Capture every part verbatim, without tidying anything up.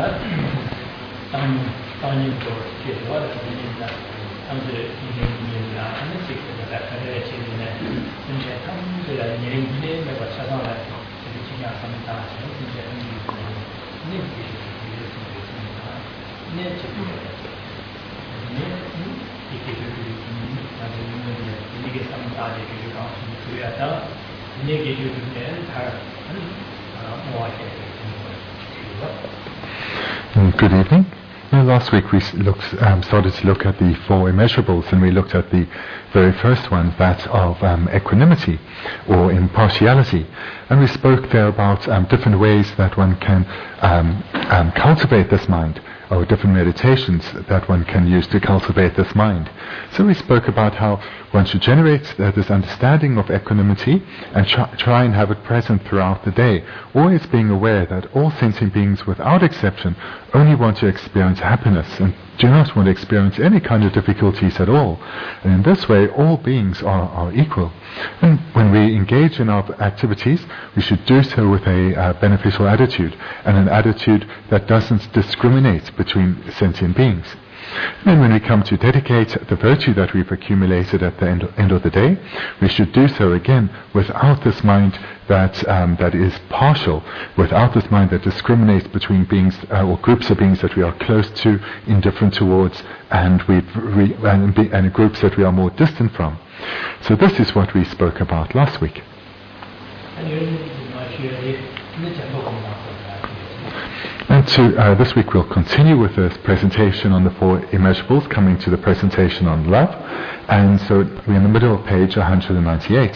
Good evening. Well, last week we looked, um, started to look at the four immeasurables, and we looked at the very first one, that of um, equanimity or impartiality. And we spoke there about um, different ways that one can um, um, cultivate this mind, or different meditations that one can use to cultivate this mind. So we spoke about how one should generate uh, this understanding of equanimity and try, try and have it present throughout the day, always being aware that all sentient beings without exception only want to experience happiness and do not want to experience any kind of difficulties at all. And in this way all beings are, are equal. And when we engage in our activities, we should do so with a uh, beneficial attitude, and an attitude that doesn't discriminate between sentient beings. And when we come to dedicate the virtue that we've accumulated at the end, end of the day, we should do so again without this mind that um, that is partial, without this mind that discriminates between beings uh, or groups of beings that we are close to, indifferent towards, and, we've re- and, be, and groups that we are more distant from. So this is what we spoke about last week. And to, uh, this week we'll continue with this presentation on the four immeasurables, coming to the presentation on love. And so we're in the middle of page one hundred ninety-eight.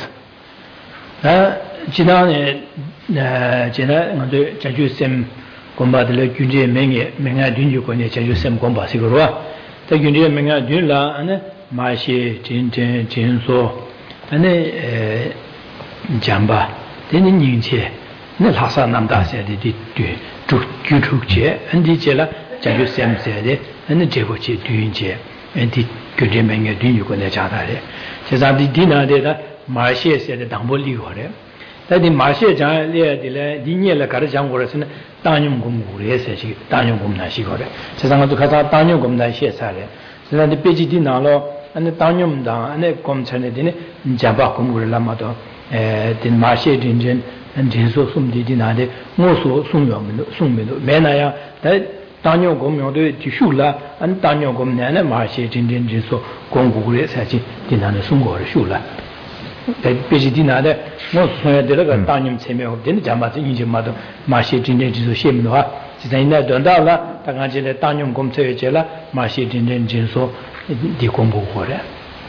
Truk truk che, and the Jella, Janju Sam said it, and the Jevochi doing che, and the Kujimanga doing you con the Chatare. Chesadi Dina de Marcia said the Damboli Hore. That the Marcia Jan Lea de la Dina Karajan was in Danium Gumure, says she, Danium Gumna Shigore. Chesanga to Kata Danium Gumna Shesare. So that the Pegi Dinalo and the Danium down and the Comchanedine, Jabacum Lamato, the Marcia Dingen. And Jesus sum di dinade moso sum yom sum meno menaya that Daniel Gomyo de Shula and Daniel Gomnana Marche Jin Jinso Gongure Sachi Dinana Sungor Shula. That Pejidina most deliver Daniel Semio din Jamat in Jimado Marche Jin Jinso Shemnoa Zina Dondala Tangajele Daniel Gomtejela Marche Jin Jinso di Gombo Hore.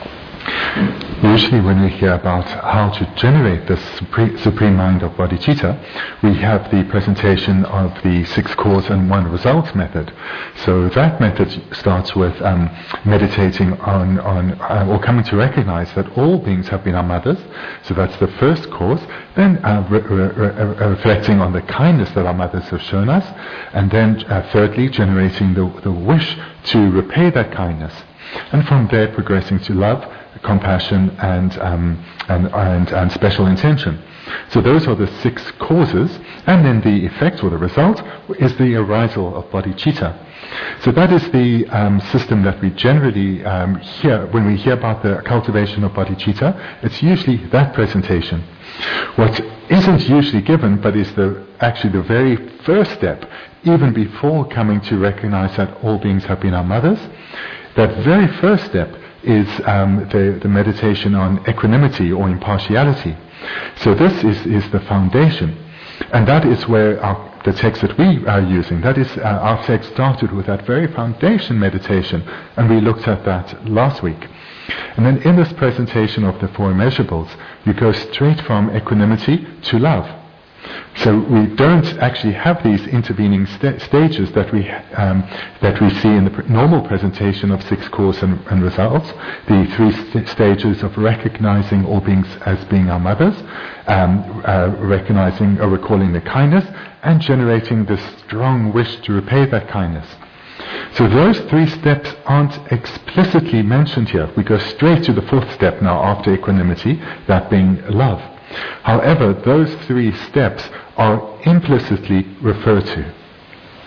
Usually when we hear about how to generate this supreme, supreme mind of bodhicitta, we have the presentation of the six cause and one result method. So that method starts with um, meditating on, on uh, or coming to recognize that all beings have been our mothers. So that's the first cause. Then uh, re- re- re- reflecting on the kindness that our mothers have shown us. And then uh, thirdly, generating the, the wish to repay that kindness. And from there progressing to love, compassion, and, um, and, and, and special intention. So those are the six causes, and then the effect or the result is the arisal of bodhicitta. So that is the um, system that we generally um, hear when we hear about the cultivation of bodhicitta. It's usually that presentation. What isn't usually given, but is the actually the very first step, even before coming to recognize that all beings have been our mothers, that very first step is um, the, the meditation on equanimity or impartiality. So this is, is the foundation. And that is where our, the text that we are using, that is, uh, our text started with that very foundation meditation, and we looked at that last week. And then in this presentation of the four immeasurables, you go straight from equanimity to love. So we don't actually have these intervening st- stages that we um, that we see in the pr- normal presentation of six cause and, and results. The three st- stages of recognizing all beings as being our mothers, um, uh, recognizing or recalling the kindness, and generating this strong wish to repay that kindness. So those three steps aren't explicitly mentioned here. We go straight to the fourth step now after equanimity, that being love. However, those three steps are implicitly referred to.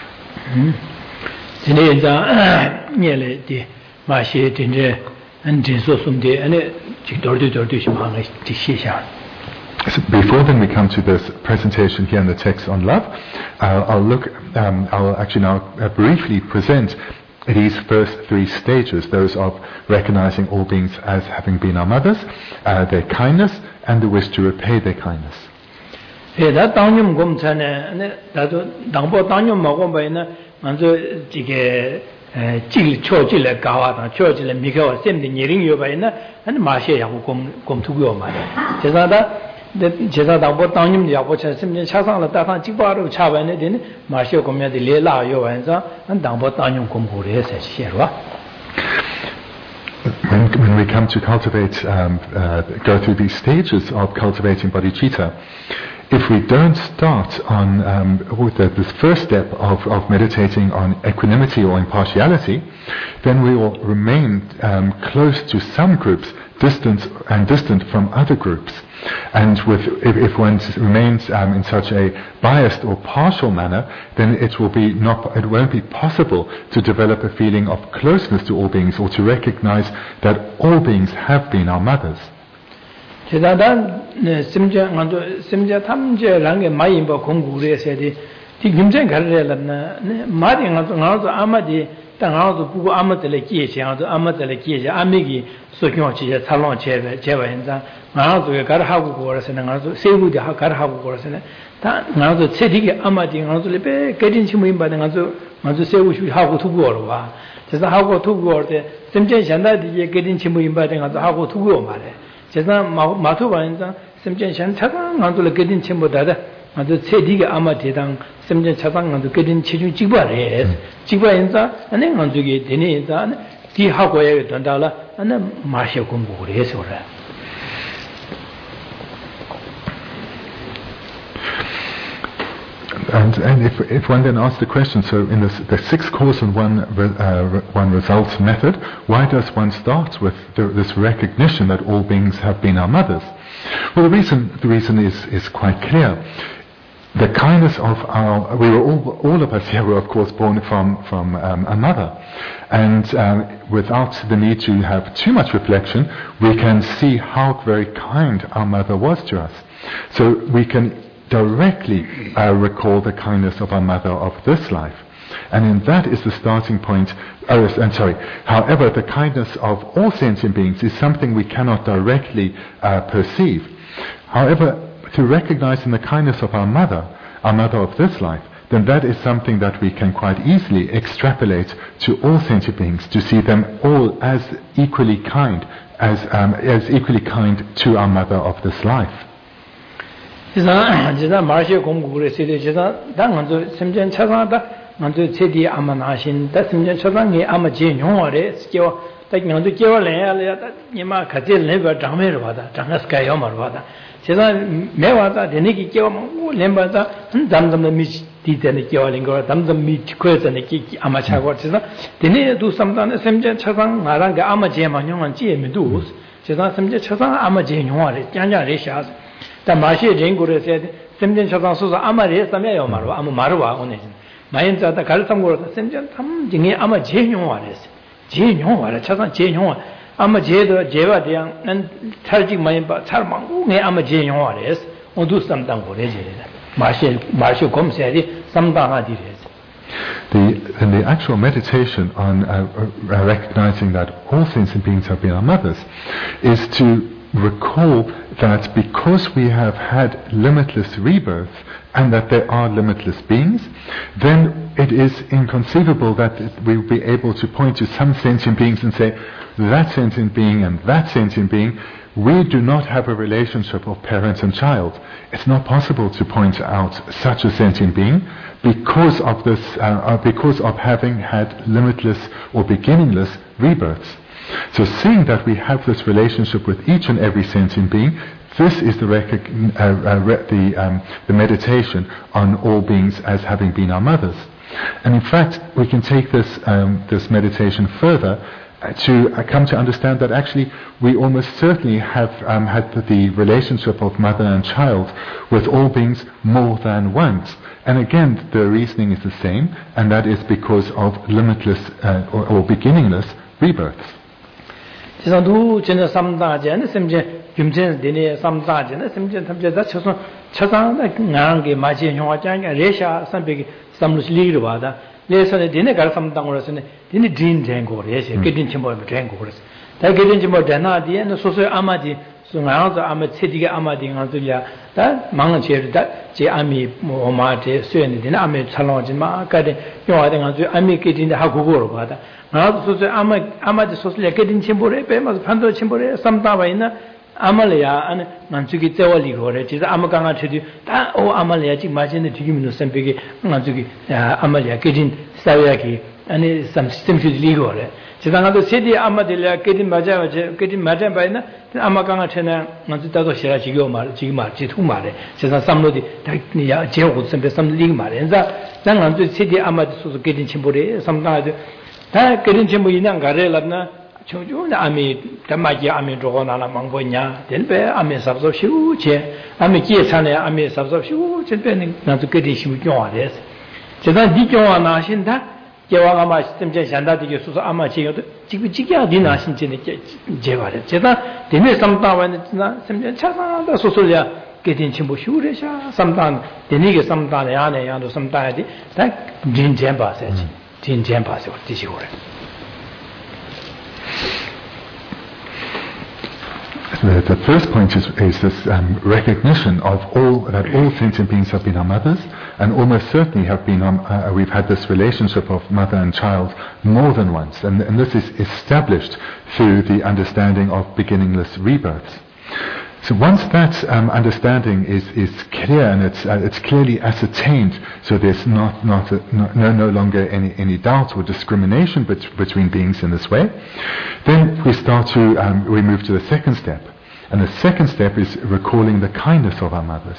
Today, the nearly the Marshall Dinner and Jinso Sunday and Dordu Dordushman to Shisha. Before then we come to this presentation here in the text on love, uh, I'll look, um, I'll actually now uh, briefly present these first three stages, those of recognizing all beings as having been our mothers, uh, their kindness, and the wish to repay their kindness. That Danium Gomtana, that Dambo Danium Magombaina, and the Chil Chorchilla Gawa, Churchill and Miko, sending Yering Yobaina, and Marcia come to go, Jazada. The Jezada Botanium, the Apochas, Chasang, the Tatan Chibaru, Chavan, Marshal Community Lela, Yoanza, and Dambotanium Compures, Sherwa. When, when we come to cultivate, um, uh, go through these stages of cultivating bodhicitta, if we don't start on um, with the, this first step of, of meditating on equanimity or impartiality, then we will remain um, close to some groups, distant and distant from other groups. And with, if, if one remains um, in such a biased or partial manner, then it will be not, it won't be possible to develop a feeling of closeness to all beings or to recognize that all beings have been our mothers. 당하도 부고 아무들의 기회시하도 아무들의 기회 아미기 소경치 살롱 제베 제베인자 나도 가르하고 거라서는 나도 세우디 가르하고 거라서는 다 나도 체디게 아마디 나도레베 개진치 모임 받는 나도 나도 세우시 하고 두고로 봐 그래서 하고 두고올 때 심전 현다디게 개진치 모임 받는 나도 하고 두고 말해 그래서 마토 봐인자 심전 현 차상 나도 개진치 못하다 나도 체디게 아마디당 심전 차상 나도 개진치 중 찍바래 찍바인자 아니 나도게 되네자 디 하고에 된다라 아니 마셔 공부를 해서라. And, and if, if one then asks the question, so in this, the six cause and one, uh, one results method, why does one start with the, this recognition that all beings have been our mothers? Well, the reason, the reason is, is quite clear. The kindness of our, we were all, all of us here were of course born from, from um, a mother. And um, without the need to have too much reflection, we can see how very kind our mother was to us. So we can directly uh, recall the kindness of our mother of this life. And in that is the starting point, oh, I'm sorry, however, the kindness of all sentient beings is something we cannot directly uh, perceive. However, to recognize in the kindness of our mother, our mother of this life, then that is something that we can quite easily extrapolate to all sentient beings, to see them all as equally kind, as, um, as equally kind to our mother of this life. 제가 마르시아 공부를 했을 제가 당한도 심전 차상다 먼저 제디 아마나신 다 심전 차상이 아마 제 용어래 스겨 딱년도 깨월래야 니마 같이 레버 장매를 받아 장스카요 말 받아 제가 매와다 되니기 깨워 렘바다 담담의 미디데니 깨월인 거 담담 미치코에서니 아마 차고 제가 되네도 삼단의 심전 차상 나랑 그 아마 제만 용은 제미도 제가 심전 차상 아마 제 용어래 짱짱래 샤 다 마시에 랭고르세 샘전 차상 소소 아마레 삼야요 말로 아무 말와 오네 마인자다 갈삼고르 샘전 탐 중에 아마 제용와레스 제용와레 차상 제용와 아마 제도 제와대양 난 탈직 마인 바 살망고네 아마 제용와레스 온두 삼당고레제레다 마시 마시 검세리 삼당하디레스. The, and the actual meditation on uh, uh, recognizing that all sentient beings have been our mothers is to recall that because we have had limitless rebirth and that there are limitless beings, then it is inconceivable that we will be able to point to some sentient beings and say, that sentient being and that sentient being, we do not have a relationship of parent and child. It's not possible to point out such a sentient being because of this, uh, because of having had limitless or beginningless rebirths. So seeing that we have this relationship with each and every sentient being, this is the, rec- uh, uh, re- the, um, the meditation on all beings as having been our mothers. And in fact, we can take this, um, this meditation further to uh, come to understand that actually we almost certainly have um, had the, the relationship of mother and child with all beings more than once. And again, the reasoning is the same, and that is because of limitless uh, or, or beginningless rebirths. lesson dine gar sam dang ora sene dine din den go re se gedin chimbo den go re da gedin chimbo dana di no so so amadi so nga za ama chedi ge amadi nga zu ya da mang che da je ami mo ma de sue ni dine ami chalong jin ma ka de yo de nga zu ami gedin de ha go go ro ba da nga so so ama amadi so so gedin chimbo re pe ma phan chimbo re sam da ba ina amalaya an nanchugi tewali gore ji amakanga chidi ta o amalaya ji majin de tigi mino sempege nanchugi amalaya kedin sayaki ani sam system ji li gore ji danga do sedi amadela kedin maja kedin maja baina amakanga chena nanchu ta do shira ji yo ma ji ma ji tu ma le ji sa samlo di ta ni ya je hu sembe sam li ma le za dang nanchu sedi amad su su kedin chimbore sam da ta kedin chimbo ina gare labna chojo ami tamaji ami rogona la mangbonya denbe ami sabso shu che ami ji chane ami sabso shu che be ni na zu ge de shu jwa de je dan di jwa na shin da je wa ga ma sim je shan da de su su ama che yo de ji bu ji ya di na shin je ne je wa de je dan de ne sam da wa na sim je cha sa da su su ya ge din chim bu shu de sha sam da de ni ge sam da ya ne ya do sam da de da jin jen ba se ji jin jen ba se wo di shi wo de. The, the first point is, is this um, recognition of all that all sentient beings have been our mothers, and almost certainly have been. Um, uh, we've had this relationship of mother and child more than once, and, and this is established through the understanding of beginningless rebirths. So once that um, understanding is, is clear and it's uh, it's clearly ascertained, so there's not not, a, no no longer any any doubt or discrimination bet- between beings in this way, then we start to um, we move to the second step, and the second step is recalling the kindness of our mothers.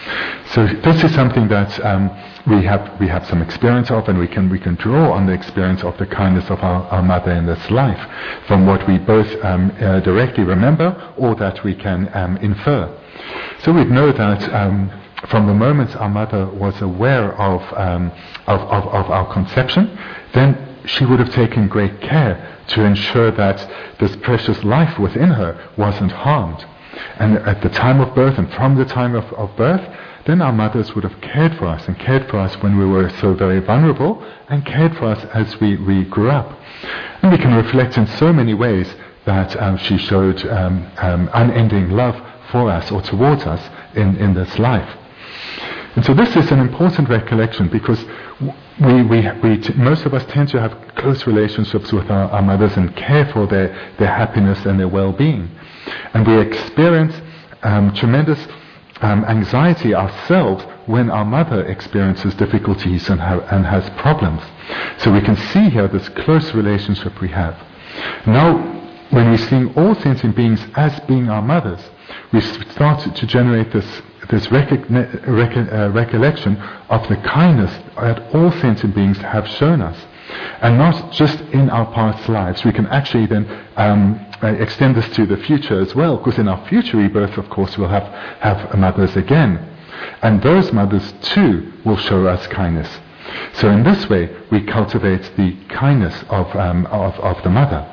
So this is something that um, we have we have some experience of, and we can we can draw on the experience of the kindness of our, our mother in this life, from what we both um, uh, directly remember or that we can um, infer. So we know that um, from the moment our mother was aware of, um, of, of of our conception, then she would have taken great care to ensure that this precious life within her wasn't harmed. And at the time of birth and from the time of, of birth, then our mothers would have cared for us and cared for us when we were so very vulnerable and cared for us as we, we grew up. And we can reflect in so many ways that um, she showed um, um, unending love for us or towards us in, in this life. And so this is an important recollection because we, we, we t- most of us tend to have close relationships with our, our mothers and care for their, their happiness and their well-being. And we experience um, tremendous um, anxiety ourselves when our mother experiences difficulties and, ha- and has problems. So we can see here this close relationship we have. Now, when we see all sentient beings as being our mothers, we start to generate this this recogni- rec- uh, recollection of the kindness that all sentient beings have shown us. And not just in our past lives. We can actually then um, uh, extend this to the future as well, because in our future rebirth, of course, we'll have, have mothers again. And those mothers, too, will show us kindness. So in this way, we cultivate the kindness of, um, of, of the mother.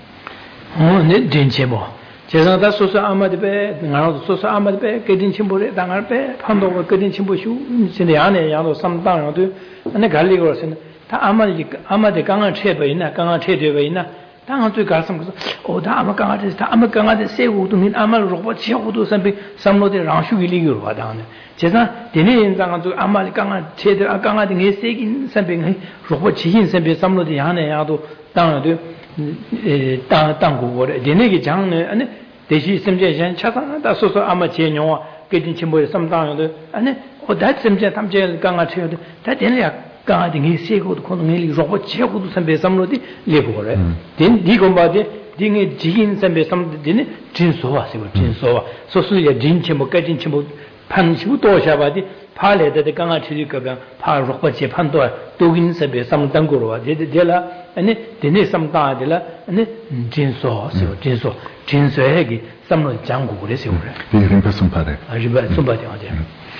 제가 소소 아마데 나로 소소 아마데 게딘 침보레 당할베 판도가 게딘 침보슈 신데 안에 야도 삼당도 안에 갈리고서는 다 아마디 아마데 강한 체베이나 강한 체되베이나 당한 最 가슴 그래서 어다 아마 강한데 다 아마 강한데 세고도 민 아마 로봇 지고도 선비 삼로데 랑슈기리기로 받아네 제가 되네 인상한 저 아마리 강한 체데 강한데 게 세긴 선비 로봇 지hin 선비 삼로데 안에 야도 당도 땅 땅고거래 되네게 장네 아니 대시 심제전 차상다 소소 아마 제녀와 깨진 침보에 삼당도 아니 어다 심제 탐제 강아 쳐도 다 되네야 강아딩이 세고도 코능이 로봇 제고도 선배 삼로디 레고래 된 디곰바데 딩에 지인 선배 삼디네 진소와 세고 진소와 소소야 진침보 깨진 침보 판시고 도샤바디 파래 때 강아 치니까 파 로코치 판도 도긴 세베 삼당고로 데데라 아니 데네 삼다데라 아니 진소 진소 진소에기 삼로 장고 그래서 그래. 이름표 손바닥. 아지바 손바닥 하죠.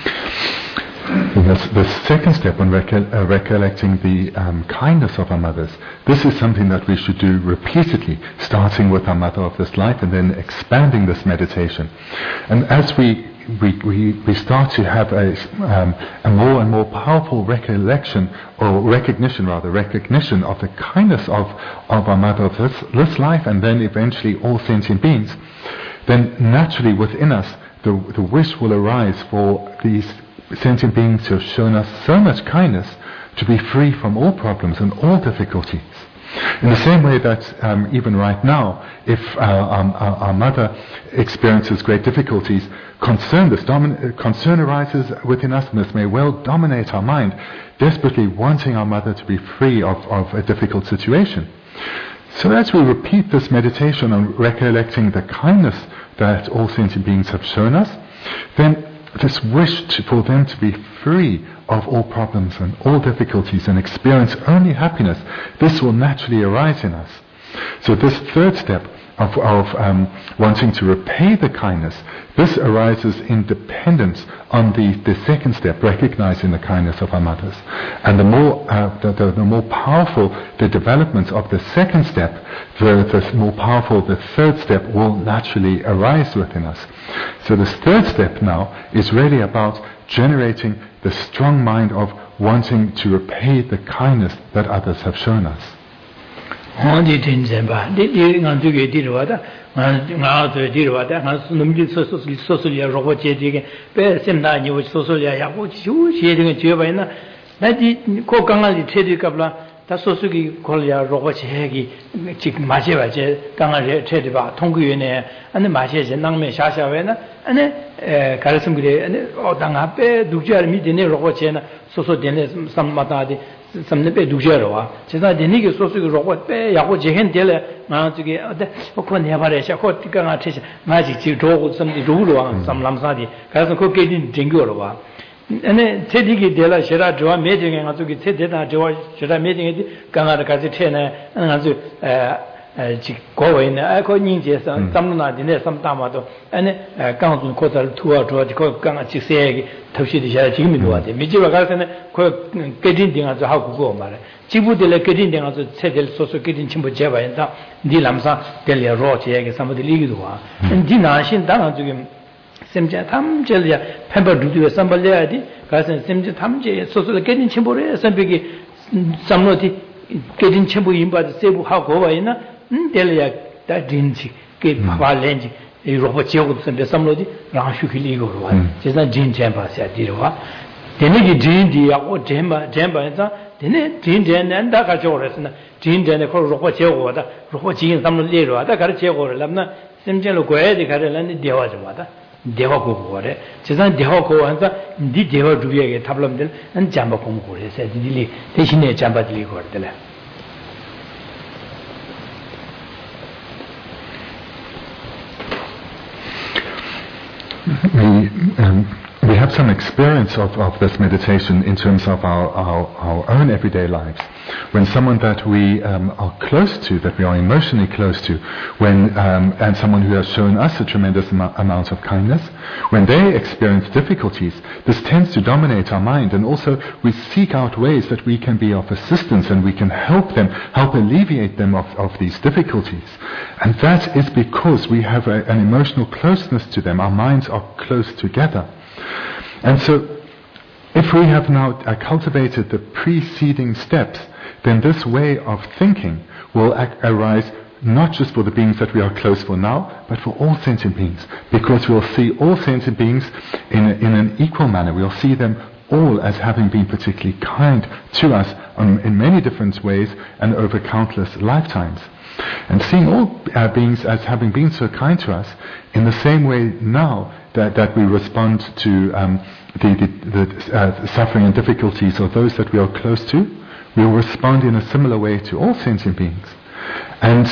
Yes, the second step on reco- uh, recollecting the um, kindness of our mothers, this is something that we should do repeatedly, starting with our mother of this life and then expanding this meditation. And as we we, we, we start to have a, um, a more and more powerful recollection, or recognition rather, recognition of the kindness of, of our mother of this, this life and then eventually all sentient beings, then naturally within us the, the wish will arise for these sentient beings who have shown us so much kindness to be free from all problems and all difficulties. In the same way that um, even right now, if uh, our, our, our mother experiences great difficulties, concern, this domin- concern arises within us, and this may well dominate our mind, desperately wanting our mother to be free of, of a difficult situation. So as we repeat this meditation on recollecting the kindness that all sentient beings have shown us, then this wish to, for them to be free of all problems and all difficulties and experience only happiness, this will naturally arise in us. So this third step of, of um, wanting to repay the kindness, this arises in dependence on the, the second step, recognizing the kindness of our mothers. And the more uh, the, the, the more powerful the development of the second step, the, the more powerful the third step will naturally arise within us. So this third step now is really about generating the strong mind of wanting to repay the kindness that others have shown us. 어디 된zemba 디디 간두게 디르와다 나도 디르와다 나서 넘기 소소 소소리아 로봇제디게 배sem나니 소소리아 야고 주시에는 줘봐이나 나디 고강알이 체디갑라 다 소소기 콜리아 로봇제기 지금 마셔봐제 강알이 체디바 통구연에 아니 마셔제 낭매 샤샤외나 아니 에 가르침 그래 아니 어당 앞에 두지알 미디네 로봇제나 소소되네 삼마다디 samnepe dujero chesa deni ge sosu ge rogo pe ya go jehen dele ma ji ge ade ko ne bare sha ko tika nga these ma ji ji rogo samdi ru lo sam lam sa di ka so ko ke din ding yo lo ba ane the di ge dela shera jwa me jing nga so ge the de da jwa shera me jing di ka nga ka ji the ne nga so ji go we ne a ko nin je sam sam na di ne sam ta ma do ane ka ng ko ta tu a jwa ji ko ka nga ji se ge tabshi di sha ji mi lo de mi ji ba ka se ne ko ke din ding a zo ha ku go ma le ji bu de le ke din ding a zo che de so so ke din chim bu je ba yin da di lam sa de le ro che ge sam de li gi do wa di na shin da na zu ge sem ja tham je le phe ba du du sam ba le ya di ka se sem je tham je so so ke din chim bu re sam be ge sam lo di ke din chim bu yin ba de se bu ha go ba yin na de le ya da din chi ke ba len ji e ro ba che go sam be sam lo di ra shu ki li go ro wa je sa jin chen ba sia di ro wa dene ki jin di ya o jemba jemba yin dene jin jen nan da ka jo re sna jin jen ko ro ko che go da ro ko jin sam le ro da ka re che go re lam na sim jen lo go ye de ka re lan ni de wa jwa da de wa go go re che san de wa go wan sa di de wa du ye ge tab lam den an jamba ko mo go re se di li de shin ne jamba di li go re de la we um, we have some experience of, of this meditation in terms of our, our, our own everyday lives. When someone that we um, are close to, that we are emotionally close to, when um, and someone who has shown us a tremendous am- amount of kindness, when they experience difficulties, this tends to dominate our mind, and also we seek out ways that we can be of assistance and we can help them, help alleviate them of, of these difficulties. And that is because we have a, an emotional closeness to them. Our minds are close together. And so, if we have now uh, cultivated the preceding steps, then this way of thinking will ac- arise not just for the beings that we are close for now, but for all sentient beings, because we'll see all sentient beings in, a, in an equal manner. We'll see them all as having been particularly kind to us on, in many different ways and over countless lifetimes. And seeing all uh, beings as having been so kind to us, in the same way now that, that we respond to um, the, the, the uh, suffering and difficulties of those that we are close to, we will respond in a similar way to all sentient beings. And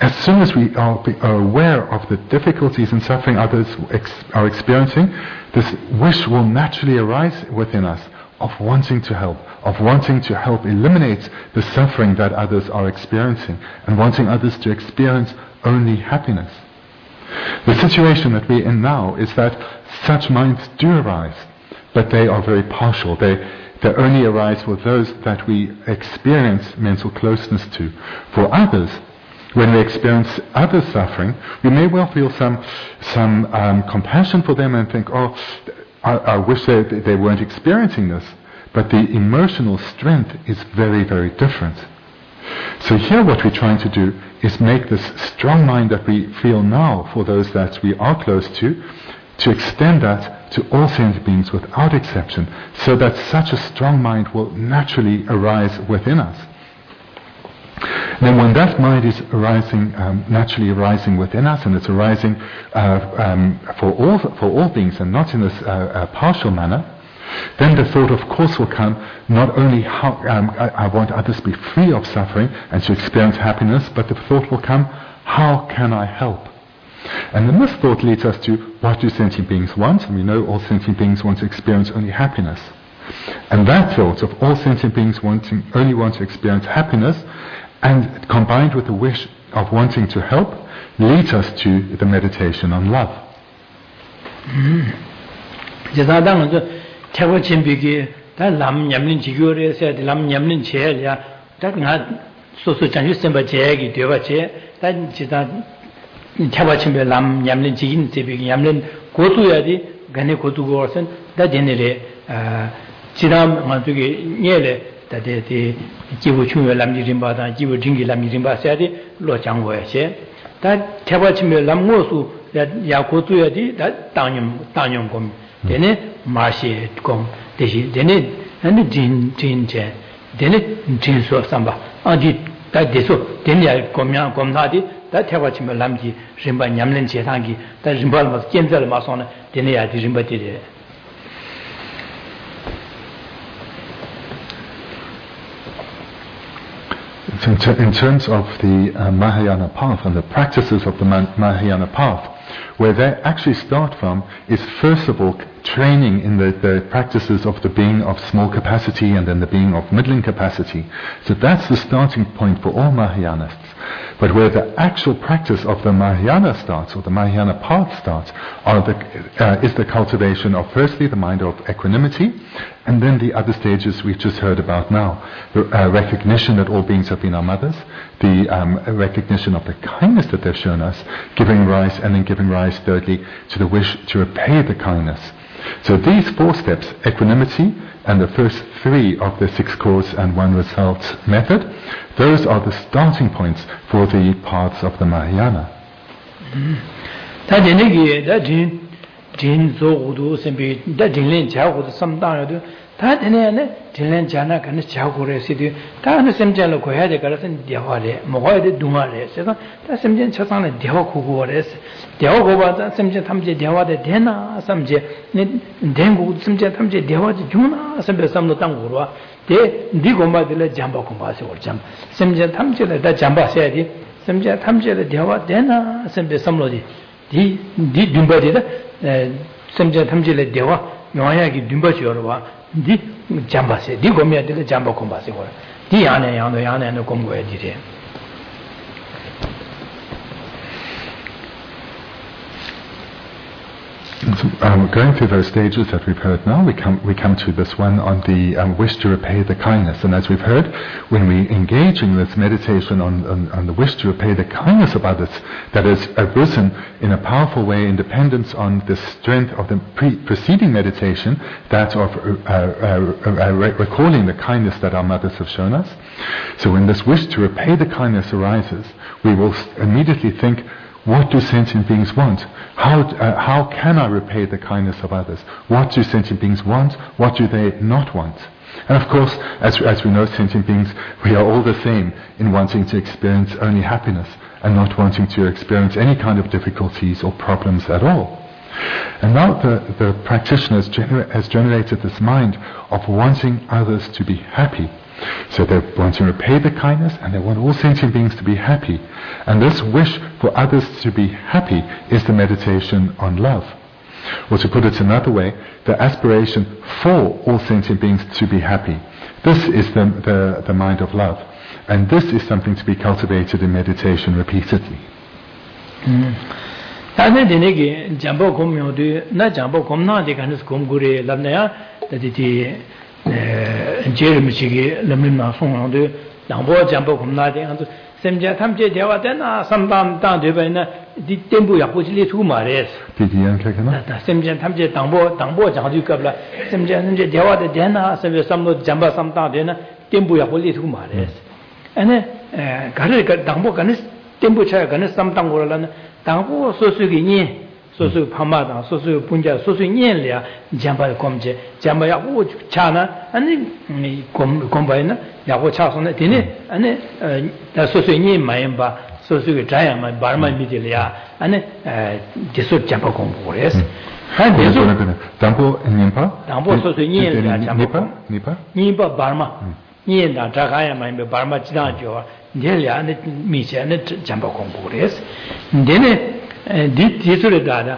as soon as we are, are aware of the difficulties and suffering others ex- are experiencing, this wish will naturally arise within us of wanting to help, of wanting to help eliminate the suffering that others are experiencing, and wanting others to experience only happiness. The situation that we're in now is that such minds do arise, but they are very partial. They, they only arise for those that we experience mental closeness to. For others, when we experience other suffering, we may well feel some some um, compassion for them and think, oh, I, I wish they, they weren't experiencing this. But the emotional strength is very, very different. So here what we're trying to do is make this strong mind that we feel now for those that we are close to, to extend that to all sentient beings without exception, so that such a strong mind will naturally arise within us. Then when that mind is arising, um, naturally arising within us, and it's arising uh, um, for all for all beings and not in this uh, uh, partial manner, then the thought of course will come, not only how um, I, I want others to be free of suffering and to experience happiness, but the thought will come, how can I help? And then this thought leads us to, what do sentient beings want? And we know all sentient beings want to experience only happiness. And that thought of all sentient beings wanting only want to experience happiness, and combined with the wish of wanting to help, leads us to the meditation on love. that the jibu chungwe lam jirimba dan jibu jingi lam jirimba sayade lo changwa che da theba chime lam ngo su ya ko tu ya di da tanyum tanyum kom dene ma she kom de shi dene ane jin jin che dene jin so samba adi da de so dene ya kom ya kom na di da theba chime lam ji rimba nyamlen che tangi da rimba ma kenzel ma sona dene ya di rimba de. In, ter- in terms of the uh, Mahayana path and the practices of the Man- Mahayana path, where they actually start from is first of all training in the, the practices of the being of small capacity and then the being of middling capacity. So that's the starting point for all Mahayanists. But where the actual practice of the Mahayana starts, or the Mahayana path starts, are the, uh, is the cultivation of firstly the mind of equanimity, and then the other stages we've just heard about now. The uh, recognition that all beings have been our mothers, the um, recognition of the kindness that they've shown us, giving rise, and then giving rise thirdly to the wish to repay the kindness. So these four steps, equanimity, and the first three of the six cause and one result method, those are the starting points for the paths of the Mahayana. 다 되네 되는 자나 간에 자고래시도 다는 sem전로 고해야 될 거라선 대화래 먹어야 돼 동화래 그래서 다 sem전 처상에 대화 고고래서 대화 고바다 sem전 탐제 대화대 되나 삼제 된고 sem전 탐제 대화지 주나 sem배 삼도 땅고로 대 니고마들 잠바 공부하세요 참 sem전 탐제를 다 잠바셔야 돼 sem전 탐제를 대화 되나 sem배 삼로지 디디 dum바디다 sem전 탐제를 대화 영화야기 dum바지어로 와 di jamba se di gomya de jamba komba se ora di yane yano yane no komgo e dire. So, um, going through those stages that we've heard now, we come we come to this one on the um, wish to repay the kindness. And as we've heard, when we engage in this meditation on, on, on the wish to repay the kindness of others, that has arisen in a powerful way in dependence on the strength of the pre- preceding meditation, that of uh, uh, uh, re- recalling the kindness that our mothers have shown us. So when this wish to repay the kindness arises, we will immediately think, what do sentient beings want? How uh, how can I repay the kindness of others? What do sentient beings want? What do they not want? And of course, as as we know, sentient beings, we are all the same in wanting to experience only happiness and not wanting to experience any kind of difficulties or problems at all. And now the, the practitioner has, gener- has generated this mind of wanting others to be happy. So they want to repay the kindness, and they want all sentient beings to be happy. And this wish for others to be happy is the meditation on love. Or to put it another way, the aspiration for all sentient beings to be happy. This is the, the, the mind of love. And this is something to be cultivated in meditation repeatedly. Mm. Tane dine ki jambo kom yo de na jambo kom na de kan kom gure lam na ya de ti eh je mi chi ge lam lim na song de dang bo jambo kom na de an sem ja tham je de wa de na sam dam dang de ba na di tem bu ya bu ji li tu ma re di di yan ka kana da sem ja tham je dang bo dang bo jang ju ka la sem ja sem je de wa de de na sem je sam lo jamba sam dang de na tem bu ya bu li tu ma re ane eh ga re ga dang bo kan tem bu cha kan sam dang go la na 당고 소수기 니 소수 파마다 소수 분자 소수 년이야 잠바 검제 잠바야 오 차나 아니 검 검바이나 야고 차선에 되네 아니 다 소수 니 마임바 소수기 자야마 바르마 미딜이야 아니 디소 잠바 공부레스 한 디소 담보 님파 담보 소수 년이야 잠바 니파 니바 바르마 니엔다 자가야 마임바 바르마 지다죠 내려 미세는 잠바 공부레스 근데 디 디소르다다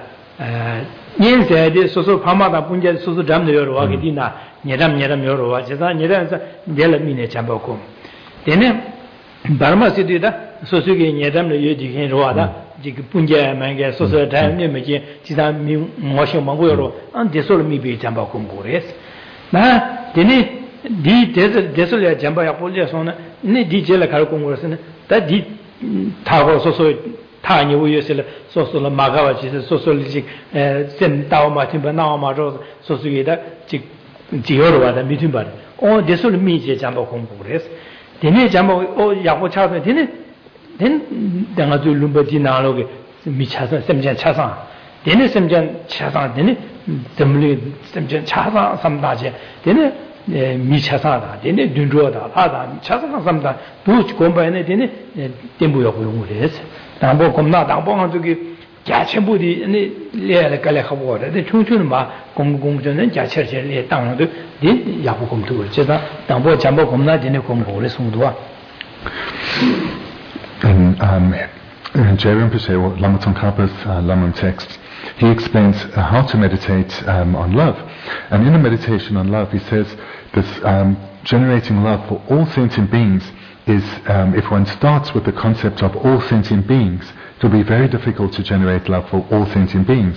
년세에 소소 파마다 분제 소소 잠내려 와게 디나 녀람 녀람 여러 와 제가 녀람서 내려 미네 잠바 공 되네 바르마시디다 소소게 녀람을 예디긴 로와다 지 분제 만게 소소 담내 메지 지다 미 모셔 망고 여러 안 디소르 미비 잠바 공부레스 나 되네 디 데솔야 잠바야 폴려서는 네 디젤라 갈 공부로서는 다디 타고 소소 타니 우여슬 소소라 마가와지 소소리직 셈 다오마 팀바 나오마로 소소게다 지 지여로와다 미팀바 어 데솔 미제 잠바 공부레스 데네 잠바 어 야고 차서 데네 된 내가 줄 lumba디 나로게 미차서 셈전 차상 데네 셈전 차상 데네 덤리 셈전 차상 삼다제 데네 미차사다 되네 둔조다 하다 차사가 삼다 부치 공부에네 되네 템부여 고용을해서 담보 겁나 담보한 저기 자체부디 네 레를 갈래 하고 데 충충은 막 공부 공부 전에 자체를 당도 네 야부 공부를 제가 담보 잠보 겁나 되네 공부를 송도와 and um Jerome Peshe, Lama Tsongkhapa's uh, Lamrim text, he explains uh, how to meditate um, on love. And in the meditation on love, he says this um, generating love for all sentient beings is, um, if one starts with the concept of all sentient beings, it will be very difficult to generate love for all sentient beings.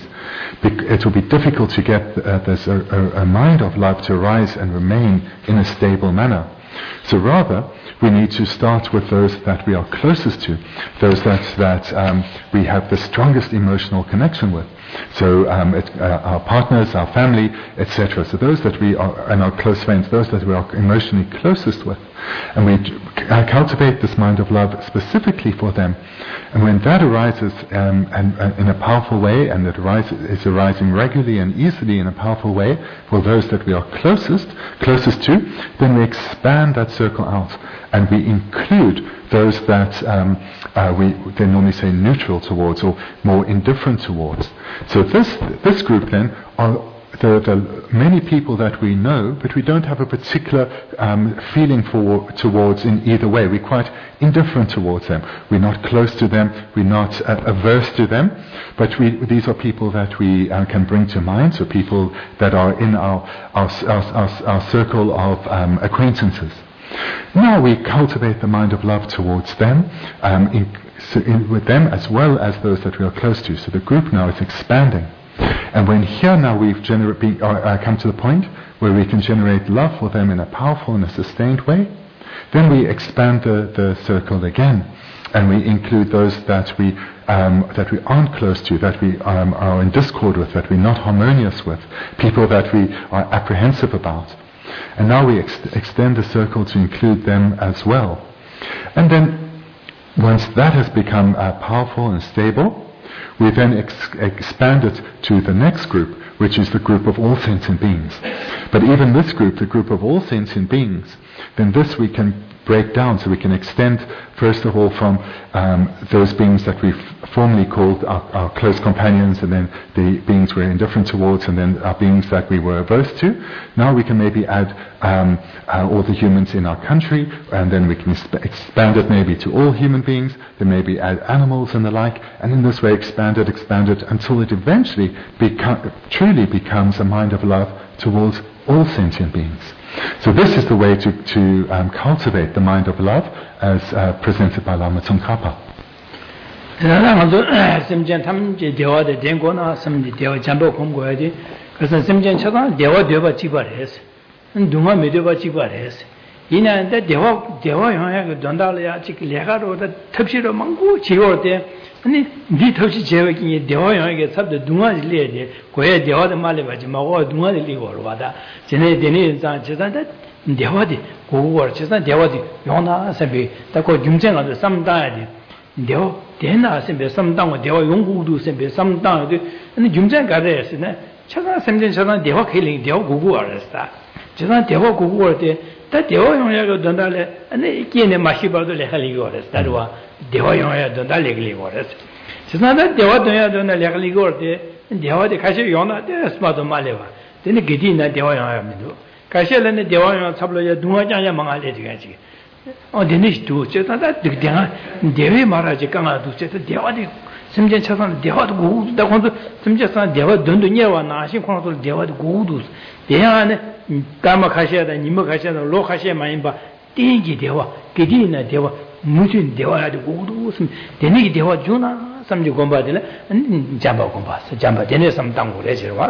It will be difficult to get uh, this, a, a, a mind of love to arise and remain in a stable manner. So rather, we need to start with those that we are closest to, those that, that um, we have the strongest emotional connection with. So um, it, uh, our partners, our family, et cetera. So those that we are, and our close friends, those that we are emotionally closest with. And we uh, cultivate this mind of love specifically for them. And when that arises um, and, uh, in a powerful way, and it arises, is arising regularly and easily in a powerful way for those that we are closest, closest to, then we expand that circle out. And we include those that um, uh, we they normally say neutral towards or more indifferent towards. So this this group then are the, the many people that we know, but we don't have a particular um, feeling for towards in either way. We're quite indifferent towards them. We're not close to them. We're not uh, averse to them. But we, these are people that we uh, can bring to mind. So people that are in our our our, our, our circle of um, acquaintances. Now we cultivate the mind of love towards them, um, in, so in, with them as well as those that we are close to. So the group now is expanding. And when here now we've gener- be, uh, uh, come to the point where we can generate love for them in a powerful and a sustained way, then we expand the, the circle again. And we include those that we um, that we aren't close to, that we um, are in discord with, that we're not harmonious with, people that we are apprehensive about. And now we ex- extend the circle to include them as well. And then, once that has become uh, powerful and stable, we then ex- expand it to the next group, which is the group of all sentient beings. But even this group, the group of all sentient beings, then this we can break down, so we can extend, first of all, from um, those beings that we've formerly called our, our close companions, and then the beings we're indifferent towards, and then our beings that we were averse to. Now we can maybe add um, uh, all the humans in our country, and then we can exp- expand it maybe to all human beings, then maybe add animals and the like, and in this way expand it, expand it, until it eventually beco- truly becomes a mind of love towards all sentient beings. So this is the way to, to um, cultivate the mind of love as uh, presented by Lama Tsongkhapa. 아니 네 덕시 제외기 대화형에게 삽도 둥아지 레데 고에 대화도 말해봐지 마고 둥아지 리고 와다 전에 되는 자 제단다 대화디 고고월 제단 대화디 용나 세비 딱고 중쟁아도 삼다야디 대화 대나 세비 삼당고 대화 용구도 세비 삼당도 아니 중쟁 가래스네 차가 sem전 차가 대화 킬링 대화 고고월스다 제단 대화 고고월 때다 대화형에게 don달래 아니 이게네 마시바도 레할리고스다와 대화 영어야 된다 레글리고레스. 지난다 대화 돈야 된다 레글리고르데 대화데 가시 용나 데스마도 말레와. 데네 게디나 대화 영어야 미도. 가시라네 대화 영어 잡로야 동화장야 망할래 되가지. 어 데니스도 제다다 득대가 대회 말하지 강아도 제다 대화데 심전 차선 대화도 고우다 건도 심전선 대화 돈도 녀와 나신 코너도 대화도 고우도 대야네 까마 가시야다 님모 가시야다 로 가시야 많이 봐. 띵기 대화 게디나 대화 무슨 대화도 고도 무슨 되는 대화 주나 삼지 공부하들 잠바 공부했어 잠바 되는 삼 땅고 레지와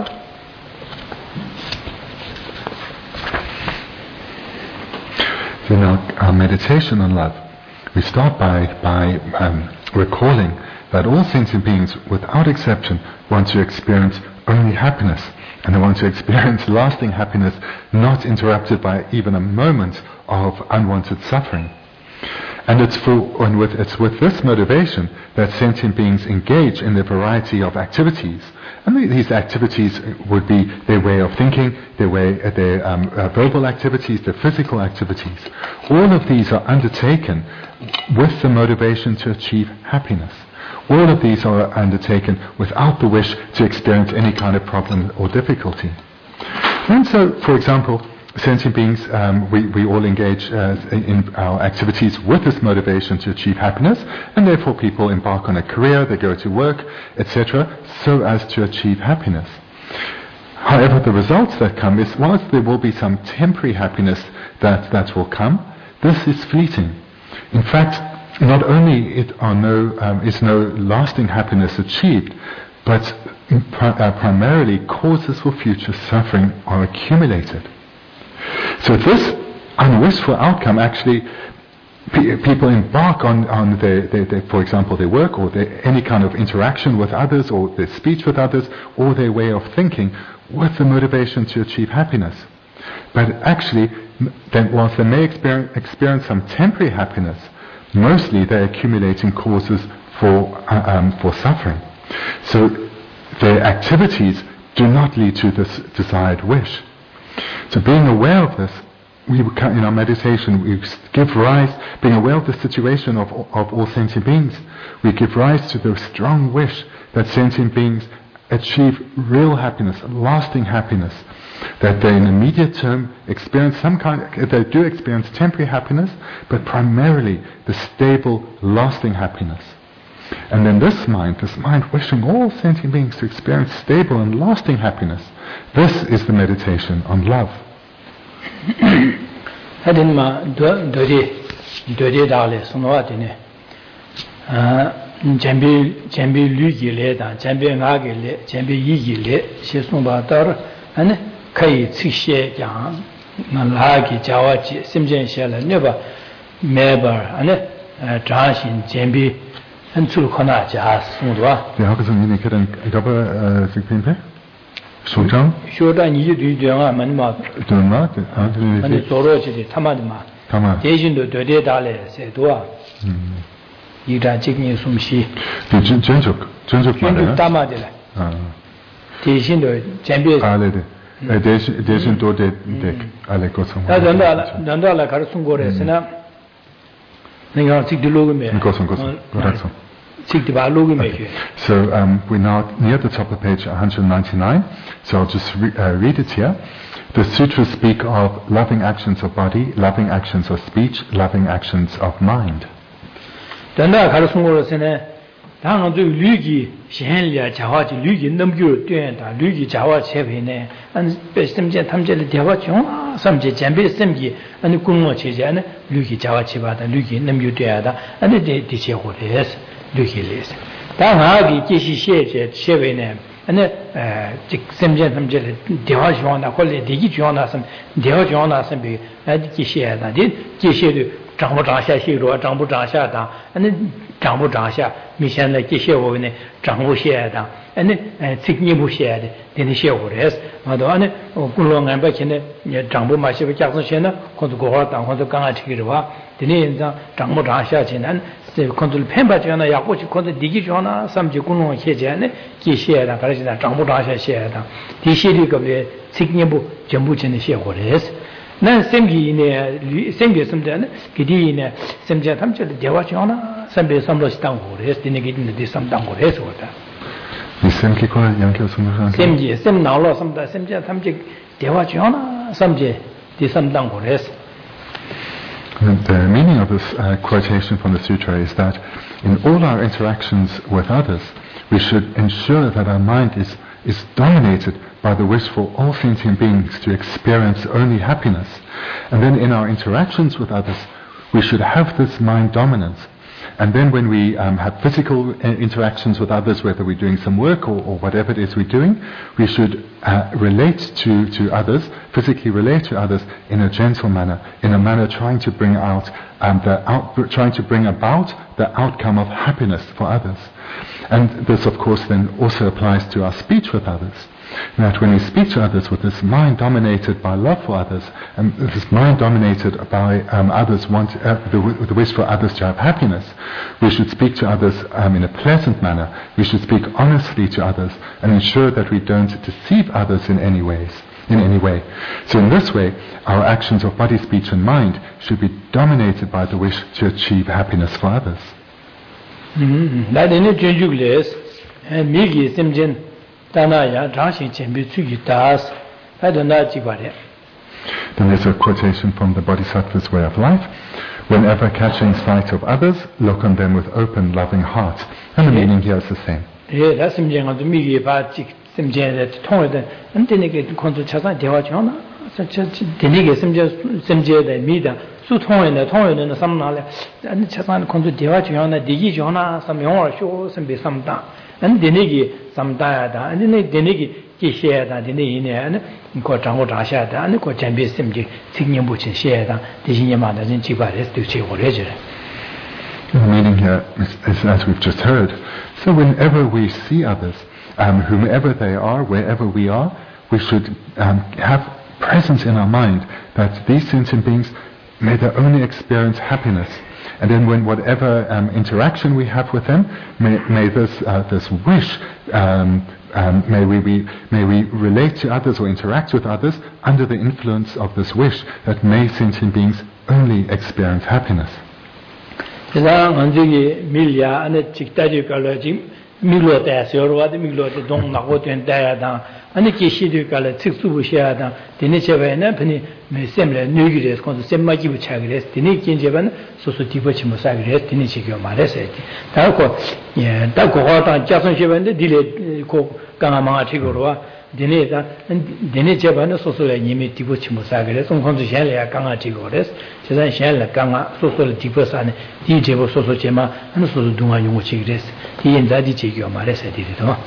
So now our meditation on love, we start by by um, recalling that all sentient beings, without exception, want to experience only happiness, and they want to experience lasting happiness, not interrupted by even a moment of unwanted suffering. And it's, for, and with, it's with this motivation that sentient beings engage in a variety of activities. And these activities would be their way of thinking, their way, their um, uh, verbal activities, their physical activities. All of these are undertaken with the motivation to achieve happiness. All of these are undertaken without the wish to experience any kind of problem or difficulty. And so, for example, sentient beings, um, we, we all engage uh, in our activities with this motivation to achieve happiness, and therefore people embark on a career, they go to work, et cetera, so as to achieve happiness. However, the results that come is, whilst there will be some temporary happiness that, that will come, this is fleeting. In fact, not only it are no, um, is no lasting happiness achieved, but pri- uh, primarily causes for future suffering are accumulated. So this unwishful outcome actually, pe- people embark on, on their, their, their, for example, their work or their, any kind of interaction with others or their speech with others or their way of thinking with the motivation to achieve happiness. But actually, then whilst they may experience, experience some temporary happiness, mostly they're accumulating causes for, uh, um, for suffering. So their activities do not lead to this desired wish. So being aware of this, we in our meditation, we give rise, being aware of the situation of, of all sentient beings, we give rise to the strong wish that sentient beings achieve real happiness, lasting happiness, that they in the immediate term experience some kind, they do experience temporary happiness, but primarily the stable, lasting happiness. And then this mind, this mind wishing all sentient beings to experience stable and lasting happiness, this is the meditation on love. 소장? 쇼단 이주도 되나 만마. 되나? 아, 아니 도로지 타마드마. 타마. 대신도 되게 달래 세도아. 음. 이다 지금 숨시. 전 전적 전적 말이야. 전적 담아들. 아. 대신도 준비. 아, 네. 대신 대신 도대 대 알레 거성. 나 전달 전달라 가르친 거래서나 내가 직도 로그메. Goson, Goson. Gorazo. 직도 봐 로그메. So um, we're now near the top of page one ninety-nine. So I'll just re- uh, read it here. The sutras speak of loving actions of body, loving actions of speech, loving actions of mind. 단다 가르송으로서는 당한도 류기 현리아 자화지 류기 넘겨 되다 류기 자화 체배네 안 베스템제 탐제를 대화죠 삼제 잠베 셈기 아니 군모 체제는 류기 자화 체바다 류기 넘겨 되다 아니 대체 호레스 류기레스 당하기 계시 시제 체배네 아니 에 셈제 탐제를 대화죠나 콜레 대기 좋나선 대화죠나선 비 아디 계시야다 디 계시도 장부 장샤 시로 장부 장샤다 아니 장부 장샤 미션의 계시오네 장부 시야다 아니 책임부 시야다 되는 시오레스 맞아 아니 굴롱한 바치네 장부 마시고 작성시나 콘도 고하다 콘도 강아 치기로와 되는 인자 장부 장샤 지난 콘도 펜바잖아 약고치 콘도 디기 좋나 삼지 굴롱 해제네 계시야다 가르치다 장부 장샤 시야다 디시리급의 책임부 전부 지는 시오레스 난 생기네 생기 섬자는 그디네 섬자 탐절 대화잖아 선배 섬로 시당고 그래서 되게 있는데 섬당고 그래서 그다 이 생기 거는 연결 섬으로 생기 샘 나올로 섬다 섬자 탐절 대화잖아 섬제 디 섬당고 그래서 The meaning of this uh, quotation from the sutra is that in all our interactions with others, we should ensure that our mind is is dominated by the wish for all sentient beings to experience only happiness. And then in our interactions with others, we should have this mind dominance. And then when we um, have physical uh, interactions with others, whether we're doing some work or, or whatever it is we're doing, we should uh, relate to, to others, physically relate to others in a gentle manner, in a manner trying to bring out um, the out, trying to bring about the outcome of happiness for others. And this, of course, then also applies to our speech with others. That when we speak to others with this mind dominated by love for others, and this mind dominated by um, others want uh, the, the wish for others to have happiness, we should speak to others um, in a pleasant manner. We should speak honestly to others and ensure that we don't deceive others in any ways. In any way. So in this way, our actions of body, speech and mind should be dominated by the wish to achieve happiness for others. Then there's a quotation from the Bodhisattva's way of life. Whenever catching sight of others, look on them with open, loving heart. And the meaning here is the same. 수 통연의 통연의 삼나래 아니 차산 콘도 대화 중요하나 디기 중요하나 삼용어 쇼 선비 삼다 안 되네기 삼다야다 아니 네 되네기 기셔야다 되네이네 아니 고 장고 자샤다 아니 고 잠비 심지 책임 부친 시야다 대신에 만나진 지바레스 되지 오래져. The meaning here is, is as we've just heard. So whenever we see others, um, whomever they are, wherever we are, we should um, have presence in our mind that these sentient beings may they only experience happiness, and then when whatever um, interaction we have with them, may, may this uh, this wish, um, um, may we be, may we relate to others or interact with others under the influence of this wish that may sentient beings only experience happiness. 밀로 대서로와도 밀로도 동나고 된 때야다 아니 계시들 갈래 특수부 시야다 되네 제베는 분이 메셈레 뉴기레스 콘도 셈마기부 차그레스 되네 긴제반 소소 디버치 모사그레스 되네 지겨 말했어요 다고 예 다고 하다 자선시반데 딜레 고 강아마가 지고로와 되네다 되네 제반은 소소에 님이 디버치 모사그레스 송콘도 샬레야 강아 지고레스 제산 샬레 강아 소소를 디버사네 디제보 소소 제마 하는 소소 동아 용어 지그레스 디엔자디 지겨 말했어요 디도.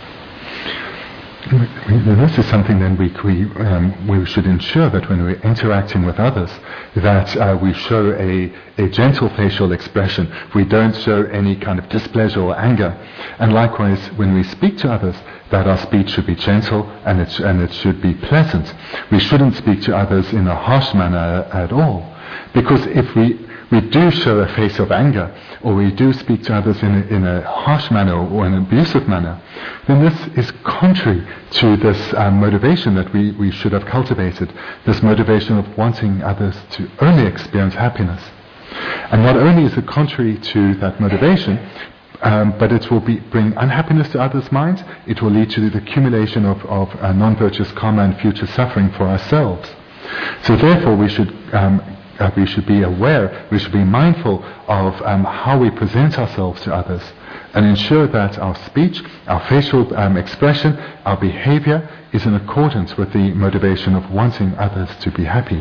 This is something then we we, um, we should ensure that when we're interacting with others, that uh, we show a, a gentle facial expression. We don't show any kind of displeasure or anger. And likewise, when we speak to others, that our speech should be gentle and it, sh- and it should be pleasant. We shouldn't speak to others in a harsh manner at all. Because if we we do show a face of anger, or we do speak to others in a, in a harsh manner or an abusive manner, then this is contrary to this um, motivation that we, we should have cultivated, this motivation of wanting others to only experience happiness. And not only is it contrary to that motivation, um, but it will be, bring unhappiness to others' minds, it will lead to the accumulation of, of uh, non-virtuous karma and future suffering for ourselves. So therefore we should um, uh, we should be aware, we should be mindful of um, how we present ourselves to others, and ensure that our speech, our facial um, expression, our behavior is in accordance with the motivation of wanting others to be happy.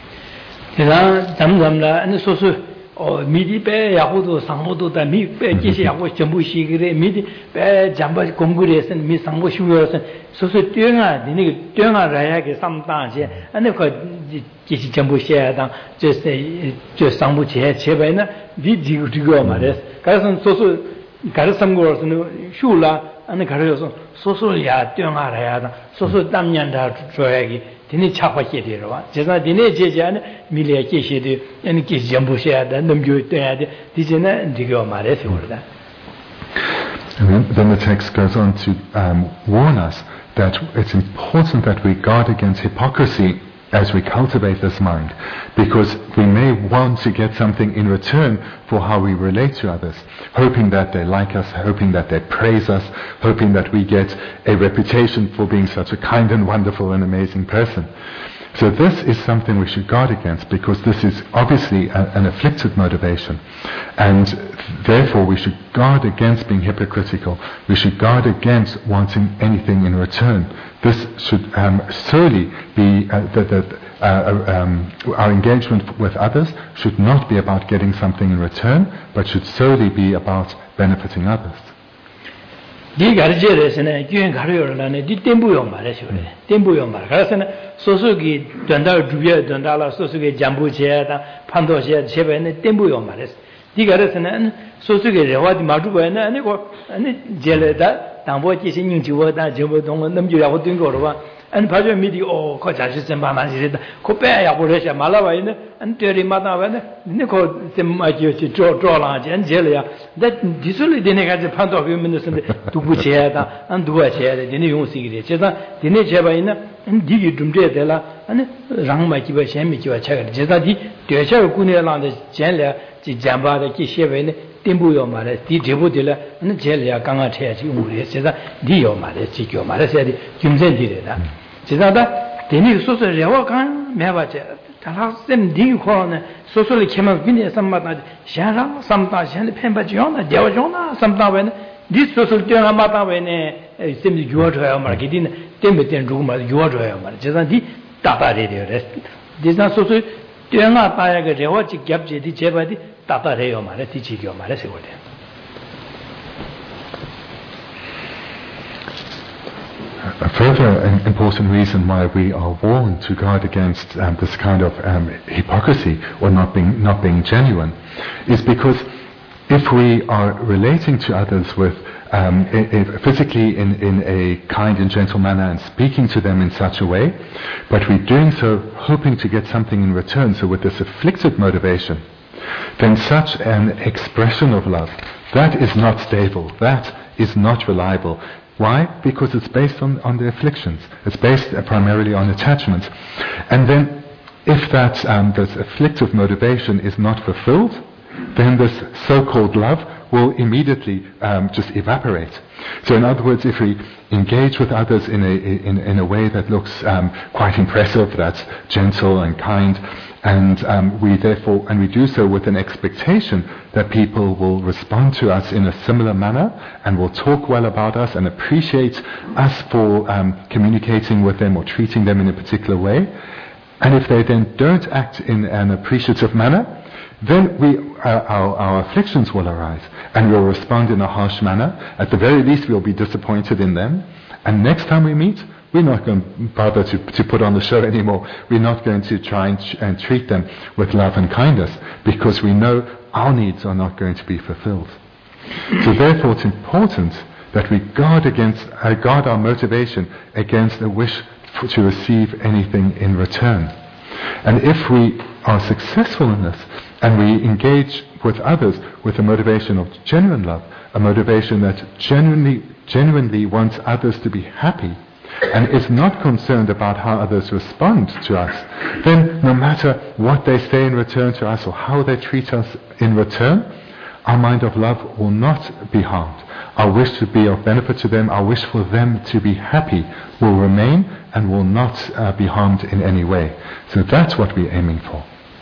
어 미디 배 야고도 상고도 다 미배 기시 야고 전부 시기래 미디 배 잠바 공부에서 미 상고 쉬어서 소소 뛰어가 니네 뛰어가라야게 삼다제 아니 그 기시 전부 시야당 저세 저 상부 제 제배는 니 지고 지고 말이야 그래서 소소 가르선 거는 슈라 아니 가르여서 소소야 뛰어가라야다 소소 담년다 줘야기 디네 차화게 되러와 제가 디네 제자는 밀리에 계시되 아니 계시 전부셔야다 넘겨 돼야 돼 디제는 디고 말해서 그러다. And then, then the text goes on to um, warn us that it's important that we guard against hypocrisy as we cultivate this mind, because we may want to get something in return for how we relate to others, hoping that they like us, hoping that they praise us, hoping that we get a reputation for being such a kind and wonderful and amazing person. So this is something we should guard against, because this is obviously a, an afflicted motivation, and therefore we should guard against being hypocritical. We should guard against wanting anything in return. This should um, solely be uh, that, that uh, um, our engagement with others should not be about getting something in return, but should solely be about benefiting others. 디 가르쳐서는 교회 가르쳐라네 디 템부용 말해서래 템부용 말 그래서는 소소기 된다 주변 된다라 소소기 잠부제다 판도제 제배는 템부용 말했어 디 가르쳐서는 소소기 레와디 마주고는 아니고 아니 제레다 당보지 신경지워다 저보동 넘주라고 된 거로 봐 아니 봐줘 미디 오 거자시 셈바만시다 코빼야 보래셔 말아봐이네 안 때리 마다와네 니코 셈마지지 쪼쪼라 젠젤이야 다 디솔이 되네가지 판도 비면서인데 두부체야다 안 두부체야 되네 용식이래 제가 되네 제바이나 디기 둠제들라 아니 랑마지바 셈미지와 차가 제가디 되셔 꾸네란데 젠래 지 잠바데 기셰베네 템부요 말에 디 제보들라 아니 젤이야 강가 쳐야지 우리 제가 디요 말에 지교 말에 세디 김센디래다 제가다 데니 소소 레와간 매바제 다락셈 디코네 소소리 케마 비네 삼마다 샤라 삼다 샤네 펜바지오나 데오조나 삼다베네 디 소소 뛰어나 마다베네 셈디 요어줘야 말기디네 템베텐 루마 요어줘야 말 제가 디 따다레데레 디자 소소 뛰어나 따야게 레와지 갭제디 제바디 따다레요 말에 디지교 말에 세고데. A further important reason why we are warned to guard against um, this kind of um, hypocrisy or not being not being genuine is because if we are relating to others with um, I, I, physically in, in a kind and gentle manner and speaking to them in such a way, but we're doing so hoping to get something in return, so with this afflicted motivation, then such an expression of love, that is not stable, that is not reliable. Why? Because it's based on, on the afflictions. It's based uh, primarily on attachment. And then, if that um, this afflictive motivation is not fulfilled, then this so-called love will immediately um, just evaporate. So in other words, if we engage with others in a, in, in a way that looks um, quite impressive, that's gentle and kind, and um, we therefore, and we do so with an expectation that people will respond to us in a similar manner and will talk well about us and appreciate us for um, communicating with them or treating them in a particular way. And if they then don't act in an appreciative manner, then we, uh, our, our afflictions will arise and we'll respond in a harsh manner. At the very least, we'll be disappointed in them. And next time we meet, we're not going to bother to, to put on the show anymore. We're not going to try and, and treat them with love and kindness, because we know our needs are not going to be fulfilled. So therefore, it's important that we guard against, uh, guard our motivation against a wish for, to receive anything in return. And if we are successful in this, and we engage with others with a motivation of genuine love, a motivation that genuinely, genuinely wants others to be happy, and is not concerned about how others respond to us, then no matter what they say in return to us or how they treat us in return, our mind of love will not be harmed. Our wish to be of benefit to them, our wish for them to be happy will remain and will not uh, be harmed in any way. So that's what we're aiming for.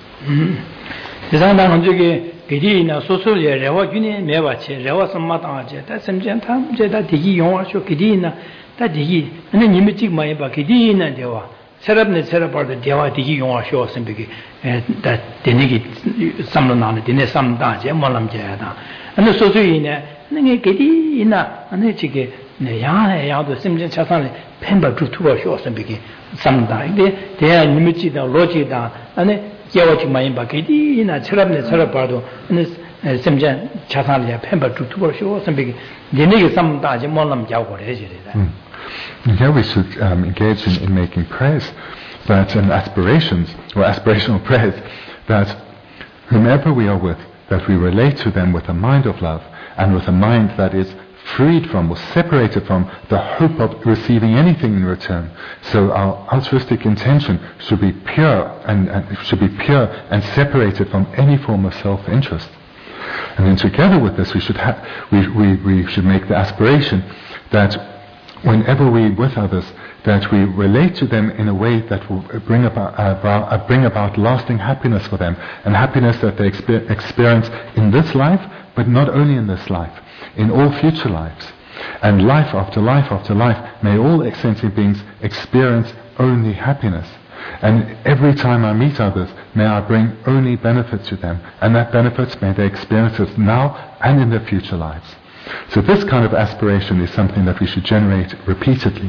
Kidina Sosulia, Rewa Guinea, Mevache, Rewa Samataje, that's some gentam, that Digi Yonsho Kidina, that Digi, and then Yimitic Maiba Kidina Deva, set up the set up the Deva Digi Yonsho Simpiki, that Denigi Samlana, Dine Sam Daje, Molam Jada, and the Sosuina, Ningi Kidina, and the Chiki, Naya, the Simjan Chasan, Pemba to two or Simpiki, some die, they are Yimichi, the Logida, and then Yawachi Mayimba Kidi in a Cherabne Serapardo and this Semjan Chasalia Pemba to two or show something. The nigger some Daji Molam Yawa. Here we should um, engage in, in making prayers that and aspirations or aspirational prayers that whomever we are with, that we relate to them with a mind of love and with a mind that is freed from or separated from the hope of receiving anything in return. So our altruistic intention should be pure and, and should be pure and separated from any form of self-interest. And then together with this, we should ha- we, we we should make the aspiration that whenever we with others, that we relate to them in a way that will bring about uh, bring about lasting happiness for them, and happiness that they exper- experience in this life, but not only in this life, in all future lives. And life after life after life, may all sentient beings experience only happiness. And every time I meet others, may I bring only benefit to them, and that benefits may they experience it now and in their future lives. So this kind of aspiration is something that we should generate repeatedly.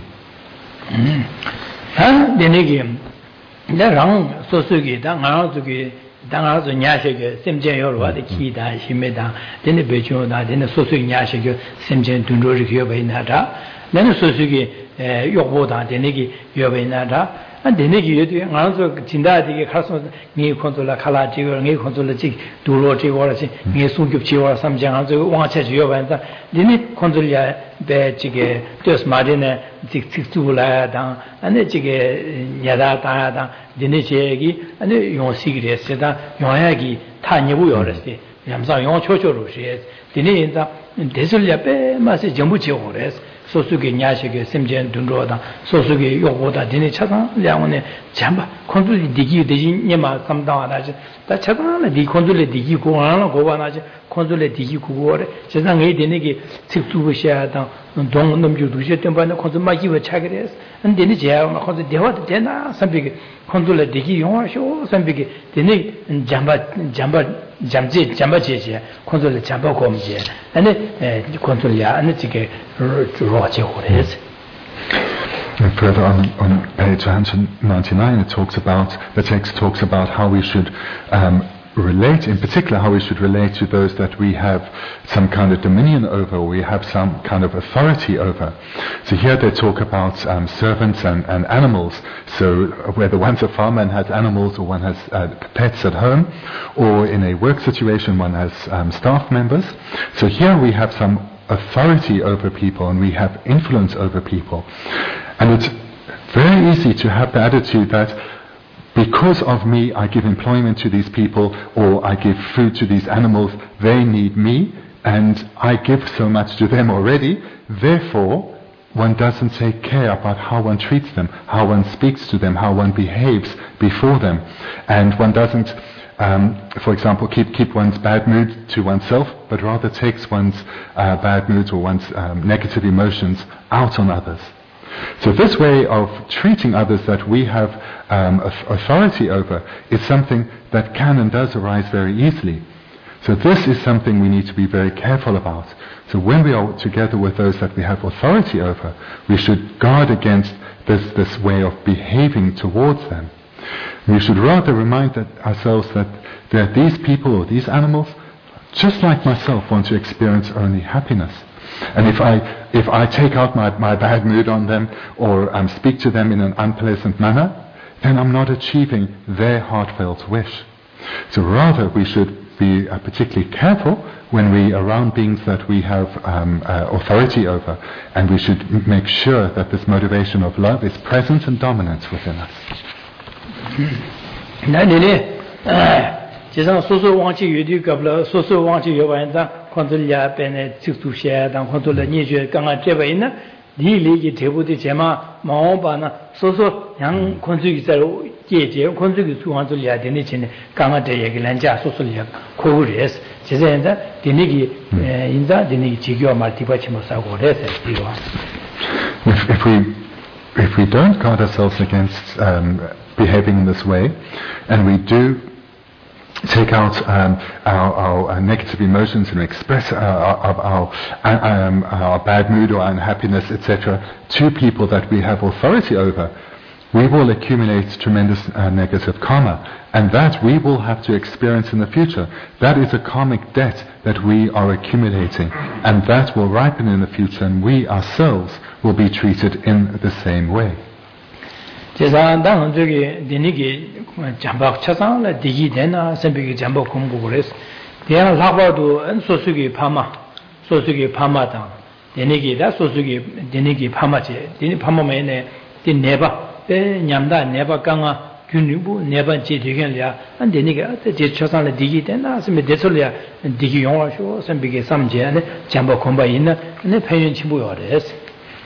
당하서 냐시게 샘제 여러와데 기다 심메다 데네 베조다 데네 소수 냐시게 샘제 둔로리 기여베나다 내는 소수기 에 요보다 데네기 여베나다 데네기 여도 나서 진다디게 가서 니 컨트롤 칼라 지고 니 컨트롤 지 두로 지고라시 니 소급 지고 삼장하서 왕체 지여반다 데네 컨트롤야 베지게 뜻 마데네 직직두라다 안에 지게 냐다다다 데네 제기 안에 용시기레스다 용야기 타니부여레스 얌사 용초초로시 데네 인자 데슬야베 마세 전부 지고레스 소수기 냐시게 심전 둔로다 소수기 요보다 데네 차상 량원에 잠바 컨트롤이 디기 되지 녀마 삼다와다지 다 차상에 디 컨트롤이 디기 고하나 고바나지 컨트롤이 디기 고고래 세상에 데네기 직두부시하다 동 넘주두시 tem반에 컨트롤 마기와 차게레스 근데네 제가 컨트롤 대화도 되나 삼비게 컨트롤이 디기 용하쇼 삼비게 데네 잠바 잠바 잠지 잠바제제 컨트롤 잠바 고음제 아니 컨트롤이야 아니 지게 로제오레스. And further on, on page one ninety-nine, it talks about, the text talks about how we should um, relate, in particular how we should relate to those that we have some kind of dominion over, or we have some kind of authority over. So here they talk about um, servants and, and animals, so whether one's a farmer and has animals, or one has uh, pets at home, or in a work situation one has um, staff members. So here we have some authority over people and we have influence over people. And it's very easy to have the attitude that because of me I give employment to these people, or I give food to these animals, they need me and I give so much to them already, therefore one doesn't take care about how one treats them, how one speaks to them, how one behaves before them, and one doesn't Um, for example, keep keep one's bad mood to oneself, but rather takes one's uh, bad moods or one's um, negative emotions out on others. So this way of treating others that we have um, authority over is something that can and does arise very easily. So this is something we need to be very careful about. So when we are together with those that we have authority over, we should guard against this, this way of behaving towards them. We should rather remind that ourselves that, that these people or these animals, just like myself, want to experience only happiness. And if I if I take out my, my bad mood on them, or um, speak to them in an unpleasant manner, then I'm not achieving their heartfelt wish. So rather we should be uh, particularly careful when we are around beings that we have um, uh, authority over, and we should m- make sure that this motivation of love is present and dominant within us. 那你呢？就像说说忘记有的搞不了，说说忘记有完章，看到两边的走走些，当看到了你觉刚刚这位呢，你理解这部的节目，毛把呢，说说让看这个在姐姐看这个做完做两天的钱呢，刚刚这一个人家说说两客户认识，其实现在的那个呃，现在的那个几个嘛，地方全部烧过来才对吧 If, if we if we don't guard ourselves against um, behaving in this way, and we do take out um, our, our, our negative emotions and express our, our, our, um, our bad mood or unhappiness, et cetera, to people that we have authority over, we will accumulate tremendous uh, negative karma, and that we will have to experience in the future. That is a karmic debt that we are accumulating, and that will ripen in the future, and we ourselves will be treated in the same way. 这上当然这个的那个讲吧，吃上了第一天呢，身边个讲吧恐怖的是，这样拉巴都按说是个帕马，说是个帕马当，的那个他说是个的那个帕马节，的那帕马没呢，的那把，别娘的那把刚啊，军人部那把接对กัน了，按的那个这这吃上了第一天呢，是没得出来，第一用了说身边个上节呢，讲吧恐怖人呢，那朋友全部要的是。